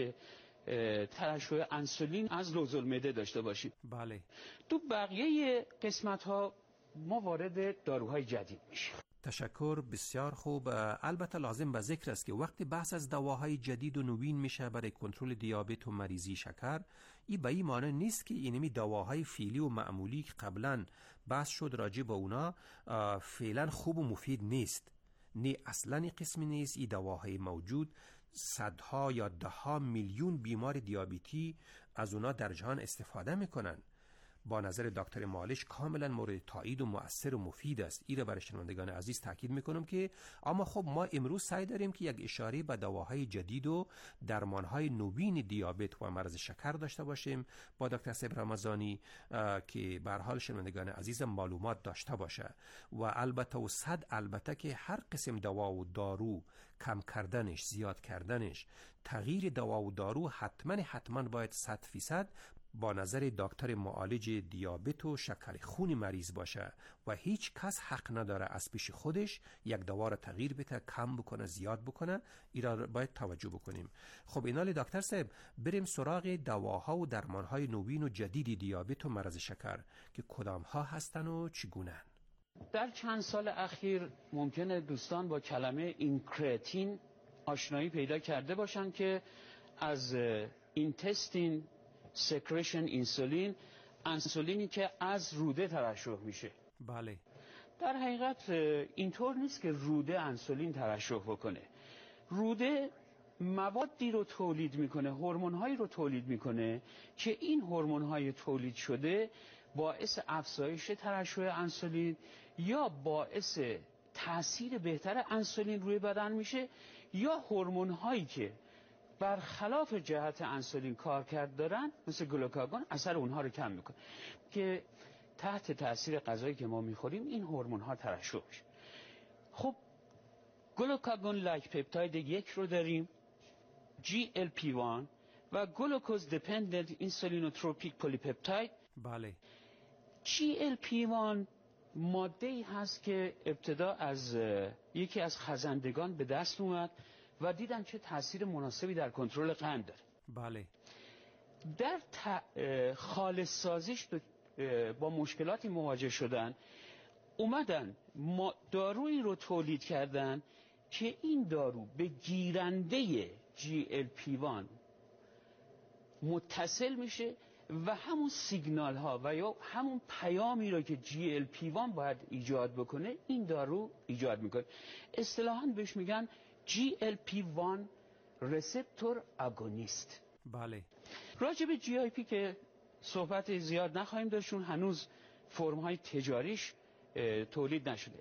L: ترشح انسولین از لوزالمعده داشته باشیم.
M: بله.
L: تو بقیه قسمت ها ما وارد داروهای جدید میشیم.
M: تشکر، بسیار خوب. البته لازم به ذکر است که وقتی بحث از دواهای جدید و نوین میشه برای کنترل دیابت و مریضی شکر، این به این معنی نیست که اینمی دواهای فعلی و معمولی که قبلا بحث شد راجع به اونا فعلا خوب و مفید نیست. نه اصلا این قسمی نیست. این دواهای موجود صدها یا ده ها میلیون بیمار دیابتی از اونا در جهان استفاده میکنن. با نظر دکتر مالش کاملا مورد تایید و مؤثر و مفید است. این را برای شنوندگان عزیز تاکید میکنم که اما خب ما امروز سعی داریم که یک اشاره به دواهای جدید و درمانهای نوین دیابت و مرض شکر داشته باشیم با دکتر صاحب رمضانی که به هر حال شنوندگان عزیز معلومات داشته باشه و البته و صد البته که هر قسم دوا و دارو کم کردنش، زیاد کردنش، تغییر دوا و دارو حتما حتما باید صد فیصد با نظر دکتر معالج دیابت و شکر خون مریض باشه و هیچ کس حق نداره از پیش خودش یک دوا را تغییر بده، کم بکنه، زیاد بکنه. اینا را باید توجه بکنیم. خب اینال دکتر صاحب بریم سراغ دواها و درمانهای نوین و جدید دیابت و مرض شکر که کدامها هستن و چگونه؟
L: در چند سال اخیر ممکنه دوستان با کلمه اینکرتین آشنایی پیدا کرده باشن که از اینتستین سکرشن انسولین، انسولینی که از روده ترشح میشه.
M: بله.
L: در حقیقت اینطور نیست که روده انسولین ترشح بکنه. روده موادی رو تولید میکنه، هورمون‌هایی رو تولید میکنه که این هورمون‌های تولید شده باعث افزایش ترشح انسولین یا باعث تأثیر بهتر انسولین روی بدن میشه یا هورمون‌هایی که برخلاف جهت انسولین کارکرد دارن مثل گلوکاگون اثر اونها رو کم میکنه که تحت تاثیر غذایی که ما میخوریم این هورمون ها ترشح میشه. خب گلوکاگون لایک پپتاید یک رو داریم، جی ال پی وان و گلوکوز دیپندنت اینسولینوتروپیک پلیپپتاید.
M: بله.
L: جی ال پی وان ماده ای هست که ابتدا از یکی از خزندگان به دست اومد و دیدن چه تاثیر مناسبی در کنترل قند داره.
M: بله.
L: در خالص سازیش با مشکلاتی مواجه شدن، اومدن دارویی رو تولید کردن که این دارو به گیرنده جی ال پی وان متصل میشه و همون سیگنال ها و یا همون پیامی رو که جی ال پی وان باید ایجاد بکنه این دارو ایجاد میکنه. اصطلاحاً بهش میگن جی ال پی وان ریسپتور آگونیست.
M: بله.
L: راجع به جی آی پی که صحبت زیاد نخواهیم داشت چون هنوز فرم های تجاریش تولید نشده.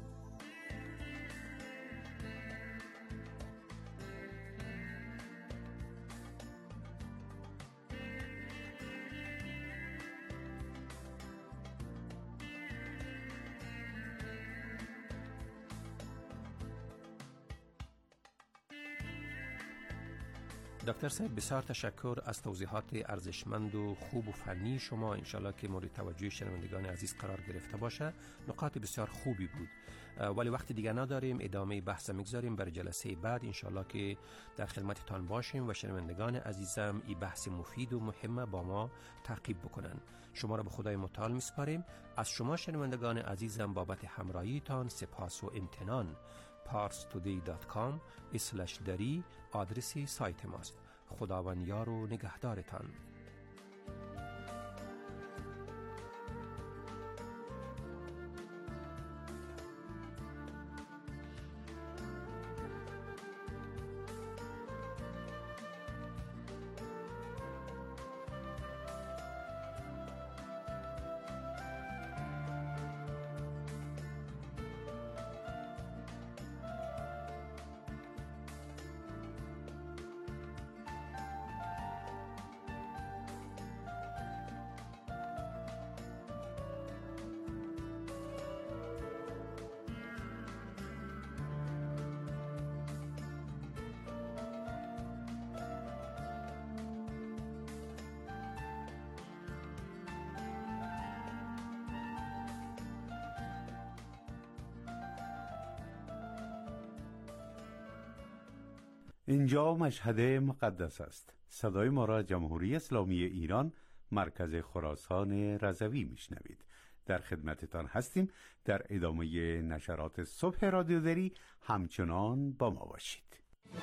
M: دکتر صاحب بسیار تشکر از توضیحات ارزشمند و خوب و فنی شما. انشالله که مورد توجه شنوندگان عزیز قرار گرفته باشه. نکات بسیار خوبی بود ولی وقت دیگه نداریم، ادامه بحث میگذاریم برای جلسه بعد انشالله که در خدمتتان باشیم و شنوندگان عزیزم این بحث مفید و مهمه با ما تعقیب بکنن. شما را به خدای متعال میسپاریم. از شما شنوندگان عزیزم بابت همراهیتان سپاس و امتنان. پارس تودی دات کام اسلش دری آدرسی سایت ماست. خداوند یار و نگهدارتان.
K: اینجا مشهد مقدس است. صدای ما را جمهوری اسلامی ایران مرکز خراسان رضوی میشنوید. در خدمتتان هستیم. در ادامه نشرات صبح رادیو دری همچنان با ما باشید.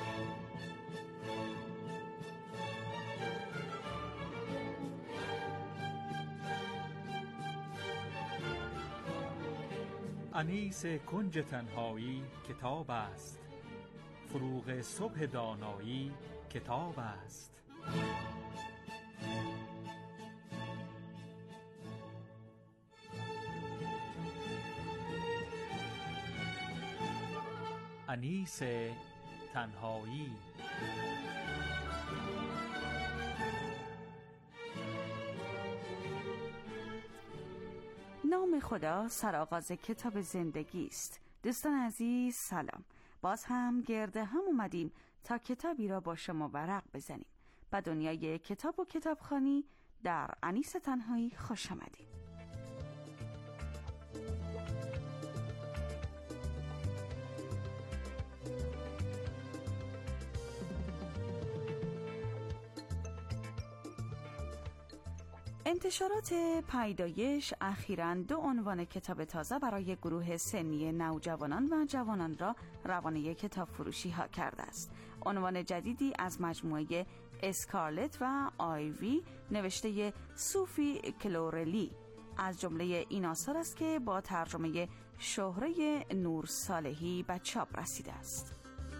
O: انیس کنج تنهایی کتاب است، فروغ صبح دانایی کتاب است. انیس تنهایی.
P: نام خدا سرآغاز کتاب زندگی است. دوستان عزیز سلام. باز هم گرده هم اومدیم تا کتابی را با شما ورق بزنیم. به دنیای کتاب و کتابخوانی در انیس تنهایی خوش آمدید. انتشارات پیدایش اخیراً دو عنوان کتاب تازه برای گروه سنی نوجوانان و جوانان را روانه کتاب فروشی ها کرده است. عنوان جدیدی از مجموعه اسکارلت و آیوی نوشته سوفی کلورلی از جمله این آثار است که با ترجمه شهره نور صالحی به چاپ رسیده است.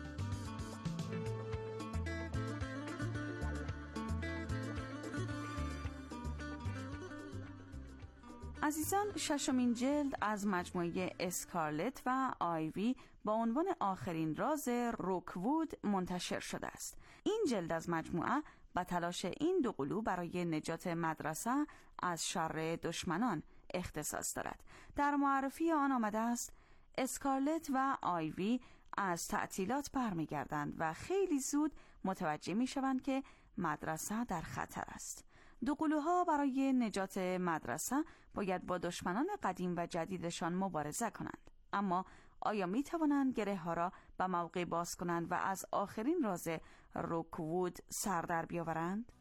P: عزیزان، ششمین جلد از مجموعه اسکارلت و آیوی با عنوان آخرین راز روکوود منتشر شده است. این جلد از مجموعه به تلاش این دو قلو برای نجات مدرسه از شر دشمنان اختصاص دارد. در معرفی آن آمده است اسکارلت و آیوی از تعطیلات برمیگردند و خیلی زود متوجه میشوند که مدرسه در خطر است. دو قلوها برای نجات مدرسه باید با دشمنان قدیم و جدیدشان مبارزه کنند. اما آیا می توانند گره ها را به موقع باز کنند و از آخرین راز روکوود سر در بیاورند؟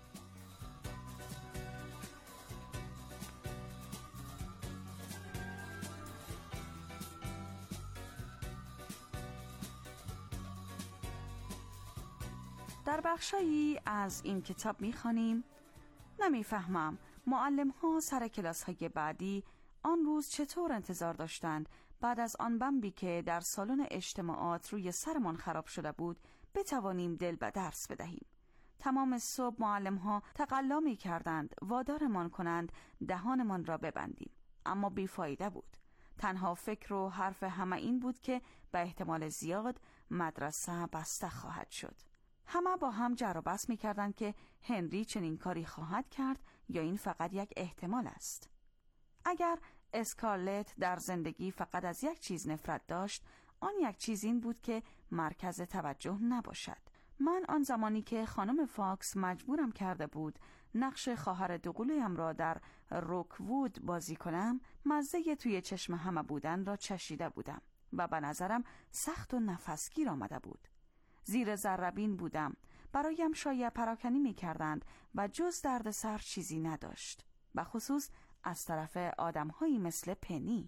P: در بخشایی از این کتاب می‌خوانیم: نمی‌فهمم معلم ها سر کلاس های بعدی آن روز چطور انتظار داشتند بعد از آن بمبی که در سالن اجتماعات روی سرمان خراب شده بود بتوانیم دل به درس بدهیم. تمام صبح معلم ها تقلا می کردند وادارمان کنند دهانمان را ببندیم، اما بیفایده بود. تنها فکر و حرف همه این بود که به احتمال زیاد مدرسه بسته خواهد شد. همه با هم جر و بحث می کردند که هنری چنین کاری خواهد کرد یا این فقط یک احتمال است. اگر اسکارلت در زندگی فقط از یک چیز نفرت داشت، آن یک چیز این بود که مرکز توجه نباشد. من آن زمانی که خانم فاکس مجبورم کرده بود نقش خواهر دوقلویم را در روکوود بازی کنم، مزه توی چشم همه بودن را چشیده بودم و به نظرم سخت و نفسگیر آمده بود. زیر ذره‌بین بودم، برایم شایعه پراکنی می کردند و جز درد سر چیزی نداشت، به خصوص از طرف آدم‌هایی مثل پنی.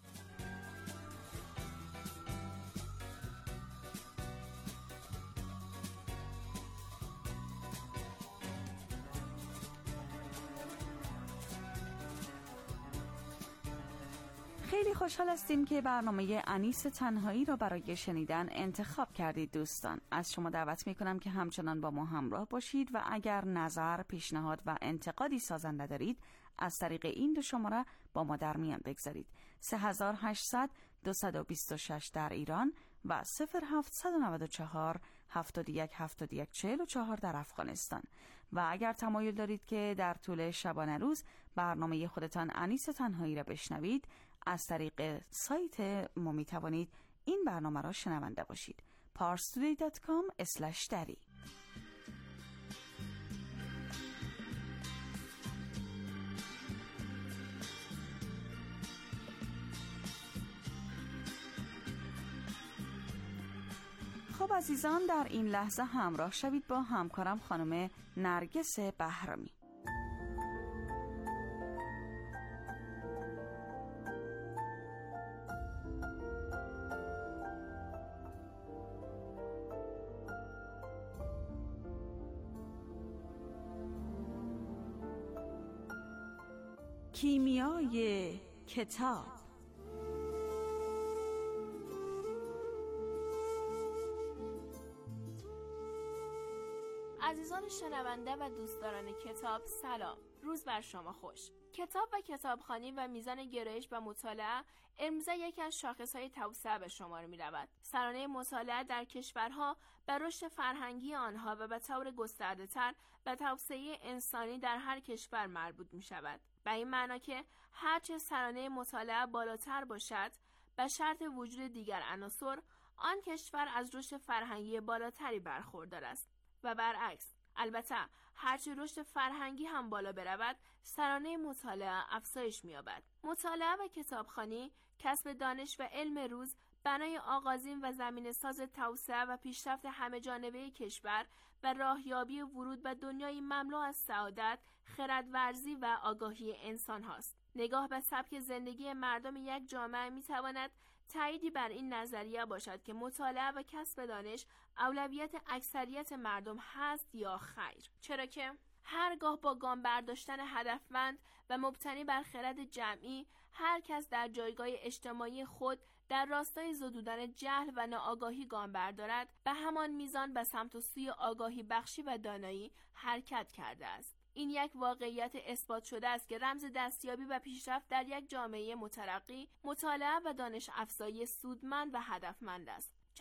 P: خیلی خوشحال هستیم که برنامه انیس تنهایی را برای شنیدن انتخاب کردید دوستان. از شما دعوت میکنم که همچنان با ما همراه باشید و اگر نظر، پیشنهاد و انتقادی سازنده دارید از طریق این دو شماره با ما در میان بگذارید: سه هزار و هشتصد دویست و بیست و شش در ایران و صفر هفتصد و نود و چهار هفتاد و یک هفتاد و یک چهل و چهار در افغانستان. و اگر تمایل دارید که در طول شبانه روز برنامه خودتان انیس تنهایی را بشنوید، از طریق سایت ما می توانید این برنامه را شنونده باشید: parstoday دات کام اسلش دری. خب عزیزان، در این لحظه همراه شوید با همکارم خانم نرگس بهرامی. کیمیای کتاب.
Q: عزیزان شنونده و دوستداران کتاب، سلام، روز بر شما خوش. کتاب و کتابخوانی و میزان گرایش و مطالعه امروزه یکی از شاخصهای توسعه به شمار می رود. سرانه مطالعه در کشورها به رشد فرهنگی آنها و به طور گسترده تر به توسعه انسانی در هر کشور مربوط می شود. به این معنا که هرچه سرانه مطالعه بالاتر باشد، به شرط وجود دیگر عناصر، آن کشور از رشد فرهنگی بالاتری برخوردار است و برعکس. البته هرچه رشد فرهنگی هم بالا برود، سرانه مطالعه افزایش می‌یابد. مطالعه و کتابخوانی کسب دانش و علم روز بنای آغازین و زمینه‌ساز توسعه و پیشرفت همه‌جانبه کشور و راهیابی ورود به دنیای مملو از سعادت، خردورزی و آگاهی انسان هاست. نگاه به سبک زندگی مردم یک جامعه می‌تواند تأییدی بر این نظریه باشد که مطالعه و کسب دانش اولویت اکثریت مردم هست یا خیر، چرا که هرگاه با گام برداشتن هدفمند و مبتنی بر خرد جمعی هر کس در جایگاه اجتماعی خود در راستای زدودن جهل و ناآگاهی گام بردارد، به همان میزان به سمت و سوی آگاهی بخشی و دانایی حرکت کرده است. این یک واقعیت اثبات شده است که رمز دستیابی و پیشرفت در یک جامعه مترقی، مطالعه و دانش افزایی سودمند و هدفمند است.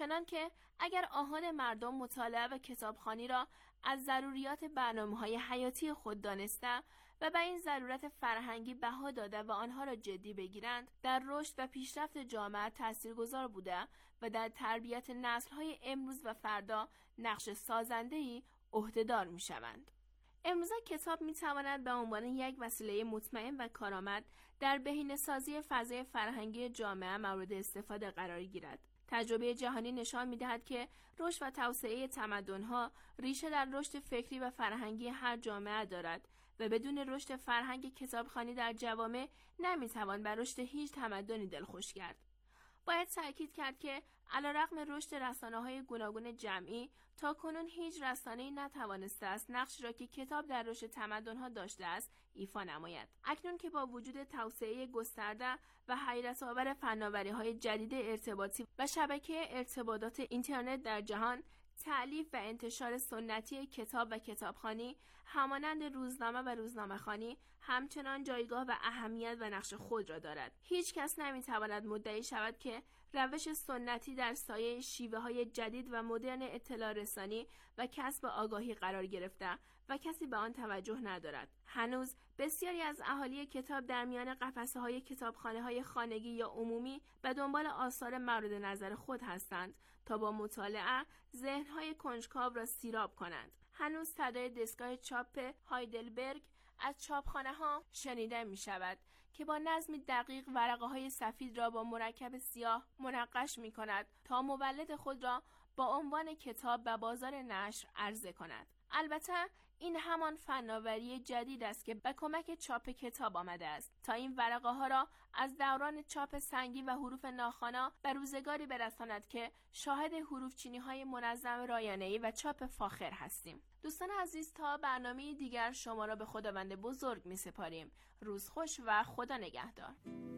Q: چنان که اگر آهان مردم مطالعه و کتابخوانی را از ضروریات برنامه‌های حیاتی خود دانسته و به این ضرورت فرهنگی بها داده و آنها را جدی بگیرند، در رشد و پیشرفت جامعه تاثیرگذار بوده و در تربیت نسل‌های امروز و فردا نقش سازنده‌ای عهده‌دار می‌شوند. امروزه کتاب می‌تواند به عنوان یک وسیله مطمئن و کارآمد در بهینه‌سازی فضای فرهنگی جامعه مورد استفاده قرار گیرد. تجربه جهانی نشان می‌دهد که رشد و توسعه تمدن‌ها ریشه در رشد فکری و فرهنگی هر جامعه دارد و بدون رشد فرهنگ کتابخوانی در جوامع نمی‌توان بر رشد هیچ تمدنی دلخوش کرد. باید تأکید کرد که علیرغم رشد رسانه‌های گوناگون جمعی، تاکنون هیچ رسانه‌ای نتوانسته است نقشی را که کتاب در رشد تمدن‌ها داشته است ایفا نماید. اکنون که با وجود توسعه گسترده و حیرت‌آور فناوری‌های جدید ارتباطی و شبکه ارتباطات اینترنت در جهان، تألیف و انتشار سنتی کتاب و کتابخوانی همانند روزنامه و روزنامه‌خوانی همچنان جایگاه و اهمیت و نقش خود را دارد. هیچ کس نمی‌تواند مدعی شود که روش سنتی در سایه شیوه‌های جدید و مدرن اطلاع رسانی و کسب آگاهی قرار گرفته و کسی به آن توجه ندارد. هنوز بسیاری از اهالی کتاب در میان قفسه‌های کتابخانه‌های خانگی یا عمومی به دنبال آثار مورد نظر خود هستند تا با مطالعه ذهن‌های کنجکاو را سیراب کنند. هنوز صدای دستگاه چاپ هایدلبرگ از چاپخانه‌ها شنیده می‌شود که با نظمی دقیق ورقه‌های سفید را با مرکب سیاه منقش می‌کند تا مولد خود را با عنوان کتاب به بازار نشر عرضه کند. البته این همان فناوری جدید است که به کمک چاپ کتاب آمده است تا این ورقه ها را از دوران چاپ سنگی و حروف ناخوانا به روزگاری برساند که شاهد حروف چینی های منظم رایانه‌ای و چاپ فاخر هستیم. دوستان عزیز، تا برنامه دیگر شما را به خداوند بزرگ می سپاریم. روز خوش و خدا نگهدار.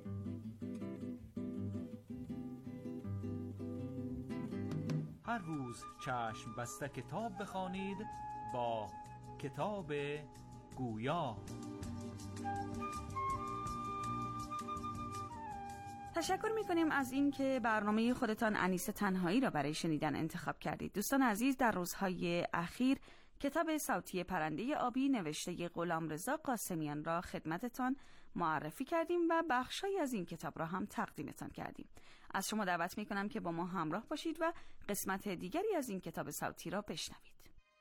O: هر روز چشم بسته کتاب بخوانید با کتاب گویا.
P: تشکر می‌کنیم از این که برنامه خودتان انیس تنهایی را برای شنیدن انتخاب کردید. دوستان عزیز، در روزهای اخیر کتاب صوتی پرنده آبی نوشته غلامرضا قاسمیان را خدمتتان معرفی کردیم و بخشی از این کتاب را هم تقدیمتان کردیم. از شما دعوت می‌کنم که با ما همراه باشید و قسمت دیگری از این کتاب صوتی را بشنوید.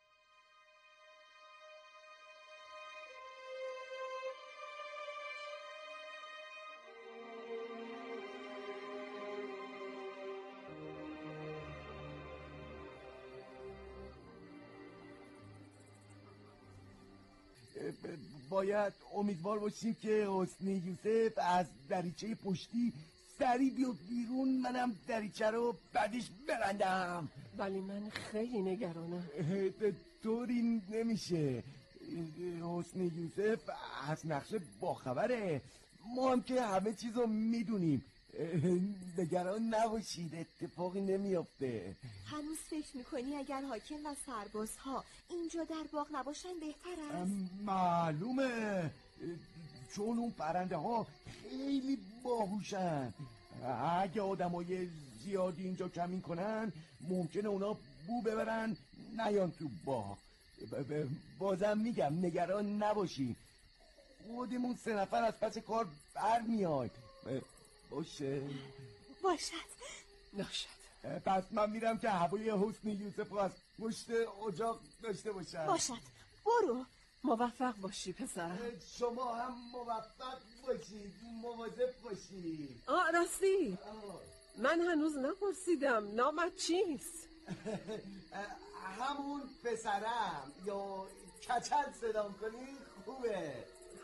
R: باید امیدوار باشیم که حسنی یوسف از دریچه پشتی سری بیاد بیرون، منم دریچه رو بعدش برندم.
S: ولی من خیلی نگرانم.
R: طوری نمیشه. حسنی یوسف از نقشه باخبره، ما هم که همه چیزو میدونیم. نگران نباشید، اتفاقی نمیافته.
B: هنوز فکر میکنی اگر حاکم و سربازها اینجا در باغ نباشن بهتر است؟
R: معلومه، چون اون پرنده ها خیلی باهوشن. اگه آدمای زیادی اینجا کمین کنن ممکنه اونا بو ببرن نیان تو باغ. بازم میگم نگران نباشی، خودمون سه نفر از پس کار برمیایم. باشه
B: باشد
S: ناشد.
R: پس من میرم که هوای حسنی یوسف رو از پشت اجاق داشته باشم.
B: باشد، برو.
S: موفق باشی پسرم.
R: شما هم موفق باشید، مواظب باشید.
S: آه راستی من هنوز نپرسیدم نامت چیست؟
R: همون پسرم، یا کچل صدام کنی خوبه.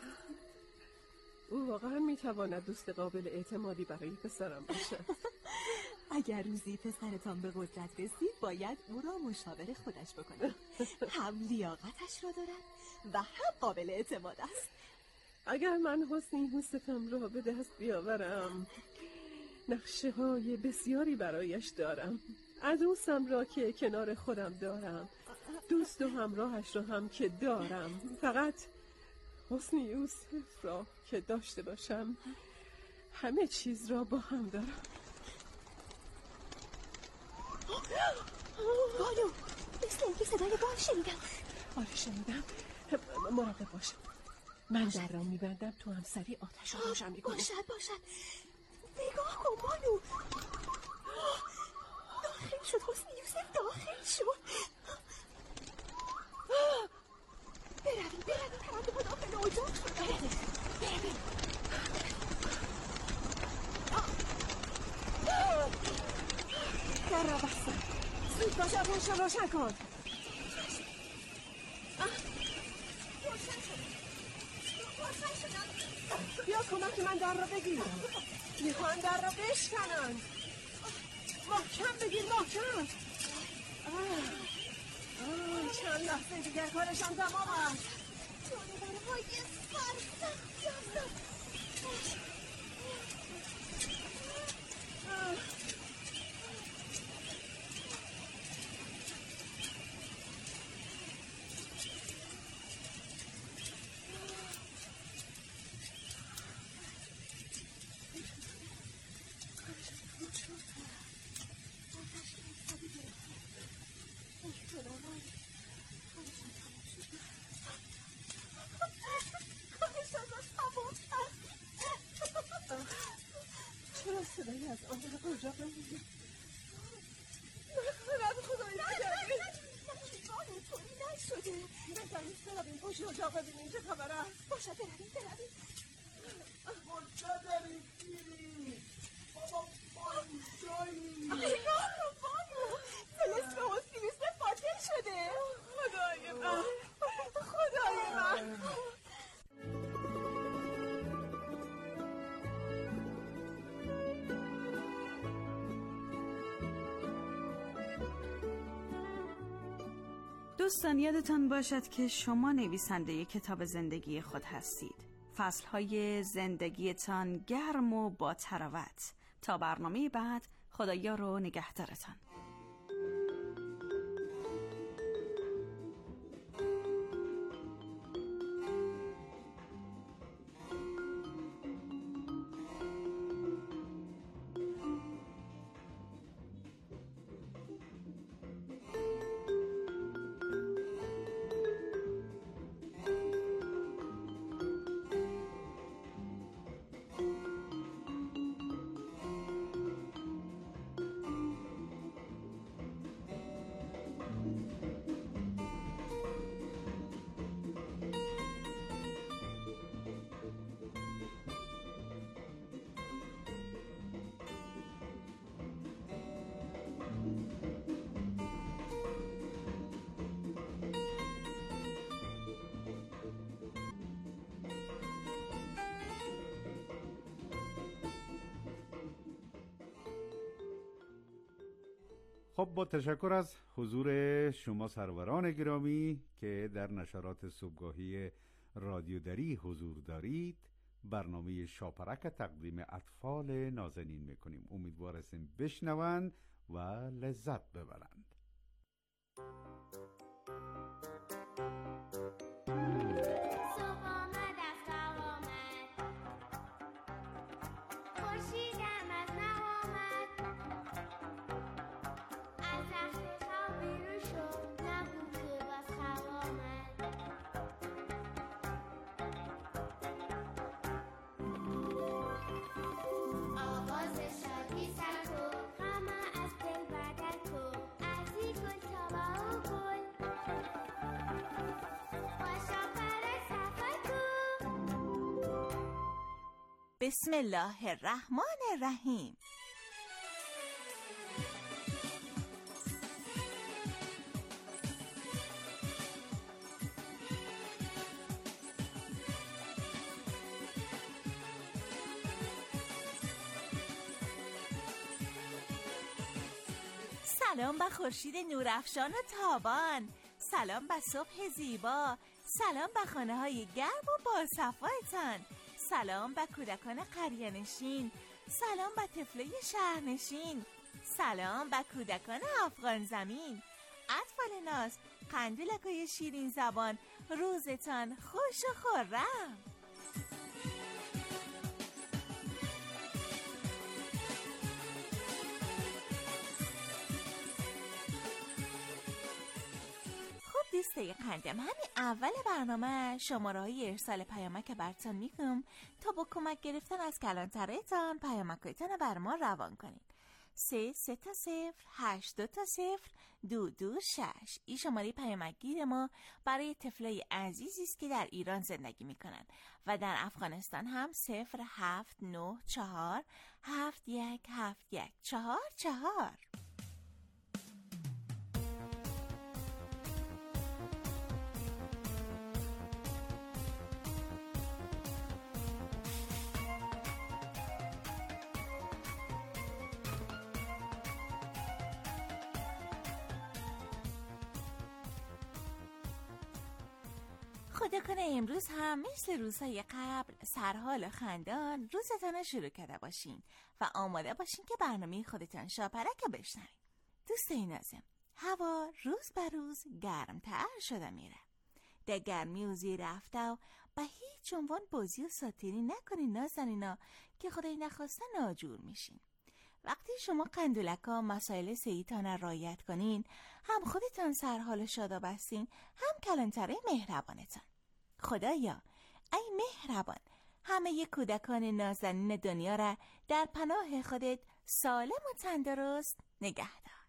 S: او واقعا میتواند دوست قابل اعتمادی برای پسرم باشد.
B: اگر روزی پسرتان به قدرت رسید باید او را مشاور خودش بکنه. هم لیاقتش را دارد و هم قابل اعتماد است.
S: اگر من حسنی یوسفم را به دست بیاورم نقشه های بسیاری برایش دارم. عروسم را که کنار خودم دارم، دوست و همراهش را هم که دارم. فقط حسنی یوسف را که داشته باشم همه چیز را با هم دارم.
B: بانو مثل اینکه صدای بال شنیدم.
S: آره شنیدم. مراقب باش. من در را میبندم، تو هم سریع آتش رو روشن میکنی.
B: باشد باشد. نگاه کن بانو، داخل شد. حسنی یوسف داخل شد. برویم برویم، پرنده ها داخل اجاق شده. برویم.
S: در را بستم. زود باشه، روشن روشن کن. بیا کمک من در را بگیرم. میخوان در را بشکنن. محکم بگیر، محکم. چند لحظه دیگر کارشان تمام است.
B: جانورهای سرسخت هستند.
S: چرا صدایی از آن در اجاق نمیدید؟ نکنم خدایی بگردید.
B: بانو طوری نشده.
S: بهترین برویم پشت اجاق ببینیم چه خبر است.
B: باشه برویم برویم.
R: منتظرید گیری. بابا بانو جایی.
B: نگاه کن بانو، طلسم حسنی یوسف باطل شده.
S: خدای من، خدای من.
P: دوستان یادتان باشد که شما نویسنده کتاب زندگی خود هستید. فصلهای زندگیتان گرم و با تراوت. تا برنامه بعد، خدایا رو نگهدارتان.
K: خب با تشکر از حضور شما سروران گرامی که در نشرات صبحگاهی رادیو دری حضور دارید، برنامه شاپرک تقدیم اطفال نازنین میکنیم. امیدوار هستیم بشنوند و لذت ببرند.
T: بسم الله الرحمن الرحیم. سلام به خورشید نورافشان و تابان، سلام به صبح زیبا، سلام به خانه های گرم و باصفایتان، سلام به کودکان قریه نشین، سلام به طفلای شهرنشین، سلام به کودکان افغان زمین. اطفال ناز، قندیلکای شیرین زبان، روزتان خوش و خرم. دوستای قندم، همین اول برنامه شماره های ارسال پیامک براتون میگم تا با کمک گرفتن از کلانتره‌تان پیامکایتان بر ما روان کنید. سه سه تا صفر هشت دو تا صفر دو دو شش. این شماره پیامکگیر ما برای طفلای عزیزی است که در ایران زندگی میکنن و در افغانستان هم صفر هفت نه چهار هفت یک هفت یک چهار چهار. خدا کنه امروز هم مثل روزهای قبل سرحال و خندان روزتان شروع کرده باشین و آماده باشین که برنامه خودتان شاپرک بشنوین. دوستای نازم، هوا روز به روز گرمتر شده میره. در گرمی و زیر رفته و به هیچ عنوان بازی و ساتیری نکنین نازنینا که خدای نخواسته ناجور میشین. وقتی شما قندولکا مسائل صحیتان را رعایت کنین، هم خودتان سرحال و شاداب هستین، هم کلانتره مهربانتان. خدایا ای مهربان، همه ی کودکان نازنین دنیا را در پناه خودت سالم و تندرست نگه دار.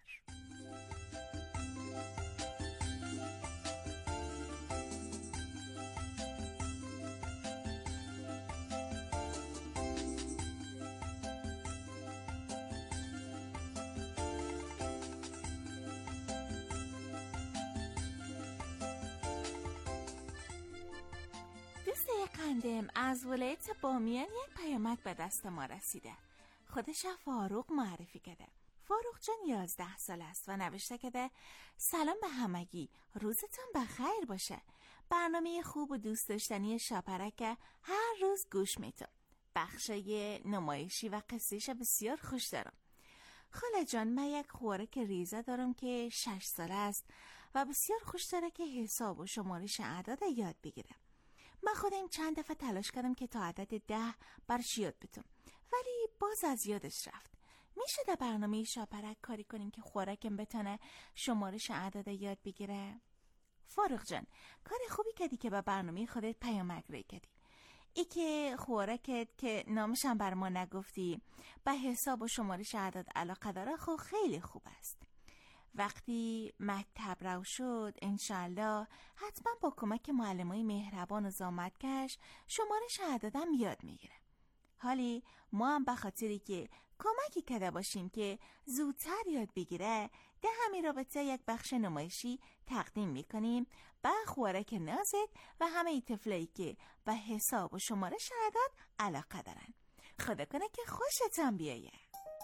T: دوستای قندم، از ولایت بامیان یک پیامک به دست ما رسیده. خودش فاروق معرفی کرده. فاروق جان یازده سال است و نوشته کرده سلام به همگی، روزتون بخیر باشه. برنامه خوب و دوست داشتنی شاپرک هر روز گوش میتون. بخشای نمایشی و قصهش بسیار خوش دارم. خاله جان، من یک خوارک ریزه دارم که شش ساله است و بسیار خوش داره که حساب و شمارش اعداد یاد بگیره. من خودم چند دفعه تلاش کردم که تا عدد ده برش یاد بتونم، ولی باز از یادش رفت. میشه در برنامه شاپرک کاری کنیم که خوارکم بتونه شمارش اعداد یاد بگیره؟ فاروق جان، کار خوبی کردی که به برنامه خودت پیامک ری کردی. ای که خوارکت که نامشم بر ما نگفتی به حساب و شمارش اعداد علاقه داره، خب خیلی خوب است. وقتی مکتب رو شد انشالله حتما با کمک معلمای مهربان و زحمتکش شمارش اعدادم یاد میگیره. حالی ما هم به خاطری که کمکی کرده باشیم که زودتر یاد بگیره، ده همین رابطه یک بخش نمایشی تقدیم میکنیم به خوارک نازت و همه طفلایی که به حساب و شمارش اعداد علاقه دارن. خدا کنه که خوشتون بیایه.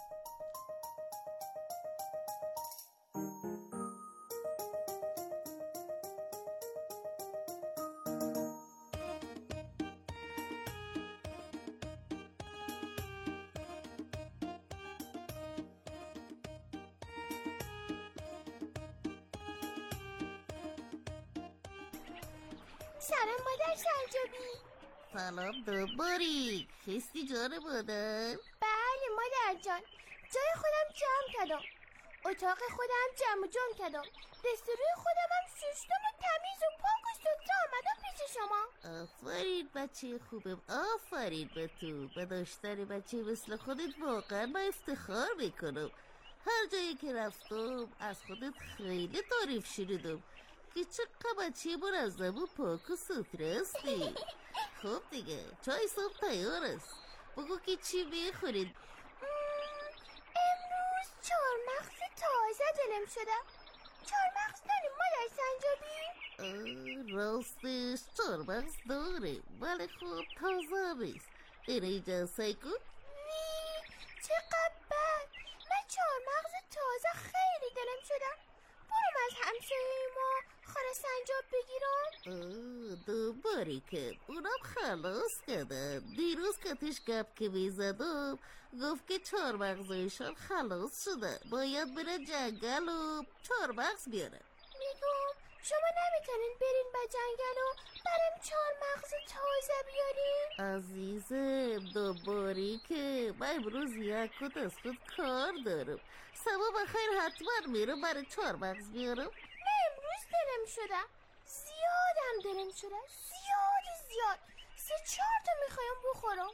H: سلام مادر سنجابی.
U: سلام دوباری. خستی جان مادر؟
H: بله مادر جان، جای خودم جمع کردم، اتاق خودم جمع جمع کردم، دستوروی خودم هم شستم و تمیز و پاک و سفره آمدم پیش شما.
U: آفرین بچه خوبم، آفرین به تو. به داشتن بچه مثل خودت واقعا من افتخار میکنم. هر جایی که رفتم از خودت خیلی تعریف شنیدم که چقدر بچه منظم و پاک و سوتره هستی. خب دیگه چای صبح تیار است، بگو که چی میخورید؟
H: امروز چهارمغز تازه دلم شده. چهارمغز داریم مادر سنجابی؟
U: راستش چهارمغز داره، ولی خب تازه نیست. اینه اینجا سعی کن.
H: وی چقدر بد، من چهارمغز تازه خیلی دلم شده. برم از همسایه ما خاله سنجاب بگیرم.
U: دوباری که اونم خلاص کردن. دیروز کتش گپ که میزدم گفت که چهارمغزایشان خلاص شده، باید بره جنگل و چهارمغز بیاره.
H: میگم شما نمیتونین برین به جنگل و برم چهارمغز تازه بیارین؟
U: عزیزم دوباری که من امروز یک کت از خود کار دارم. سبا بخیر حتما میرم برای چهارمغز بیارم.
H: من امروز دلم شده زیادم دلم شده، زیاد زیاد سه چهار تا میخوایم بخورم.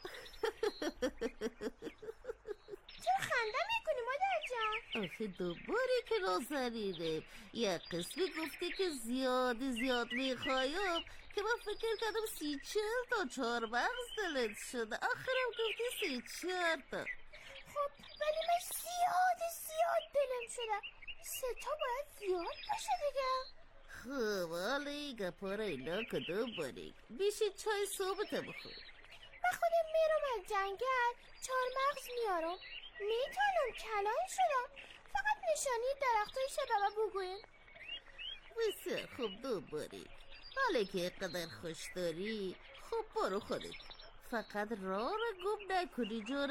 H: چرا خنده میکنی مادر جان؟
U: آخه دوباره که نازنینه یه قسمی گفته که زیاد زیاد میخوایم که من فکر کردم سی چهار تا چهار مغز دلت شده، آخرم گفتی سی چهار تا.
H: خب ولی من زیاد زیاد دلم شده، سه تا باید زیاد باشه دیگه.
U: خب حالا این گپا را اینا کدوم باری بیشید چای صبحت بخور.
H: من خودم میرم از جنگل چهار مغز میارم، میتونم کلان شدم، فقط نشانی درخت های شبابه بگوین.
U: بسیار خوب دوباره، حالا که قدر خوش داری خب برو خودت، فقط راه را گم نکنی جان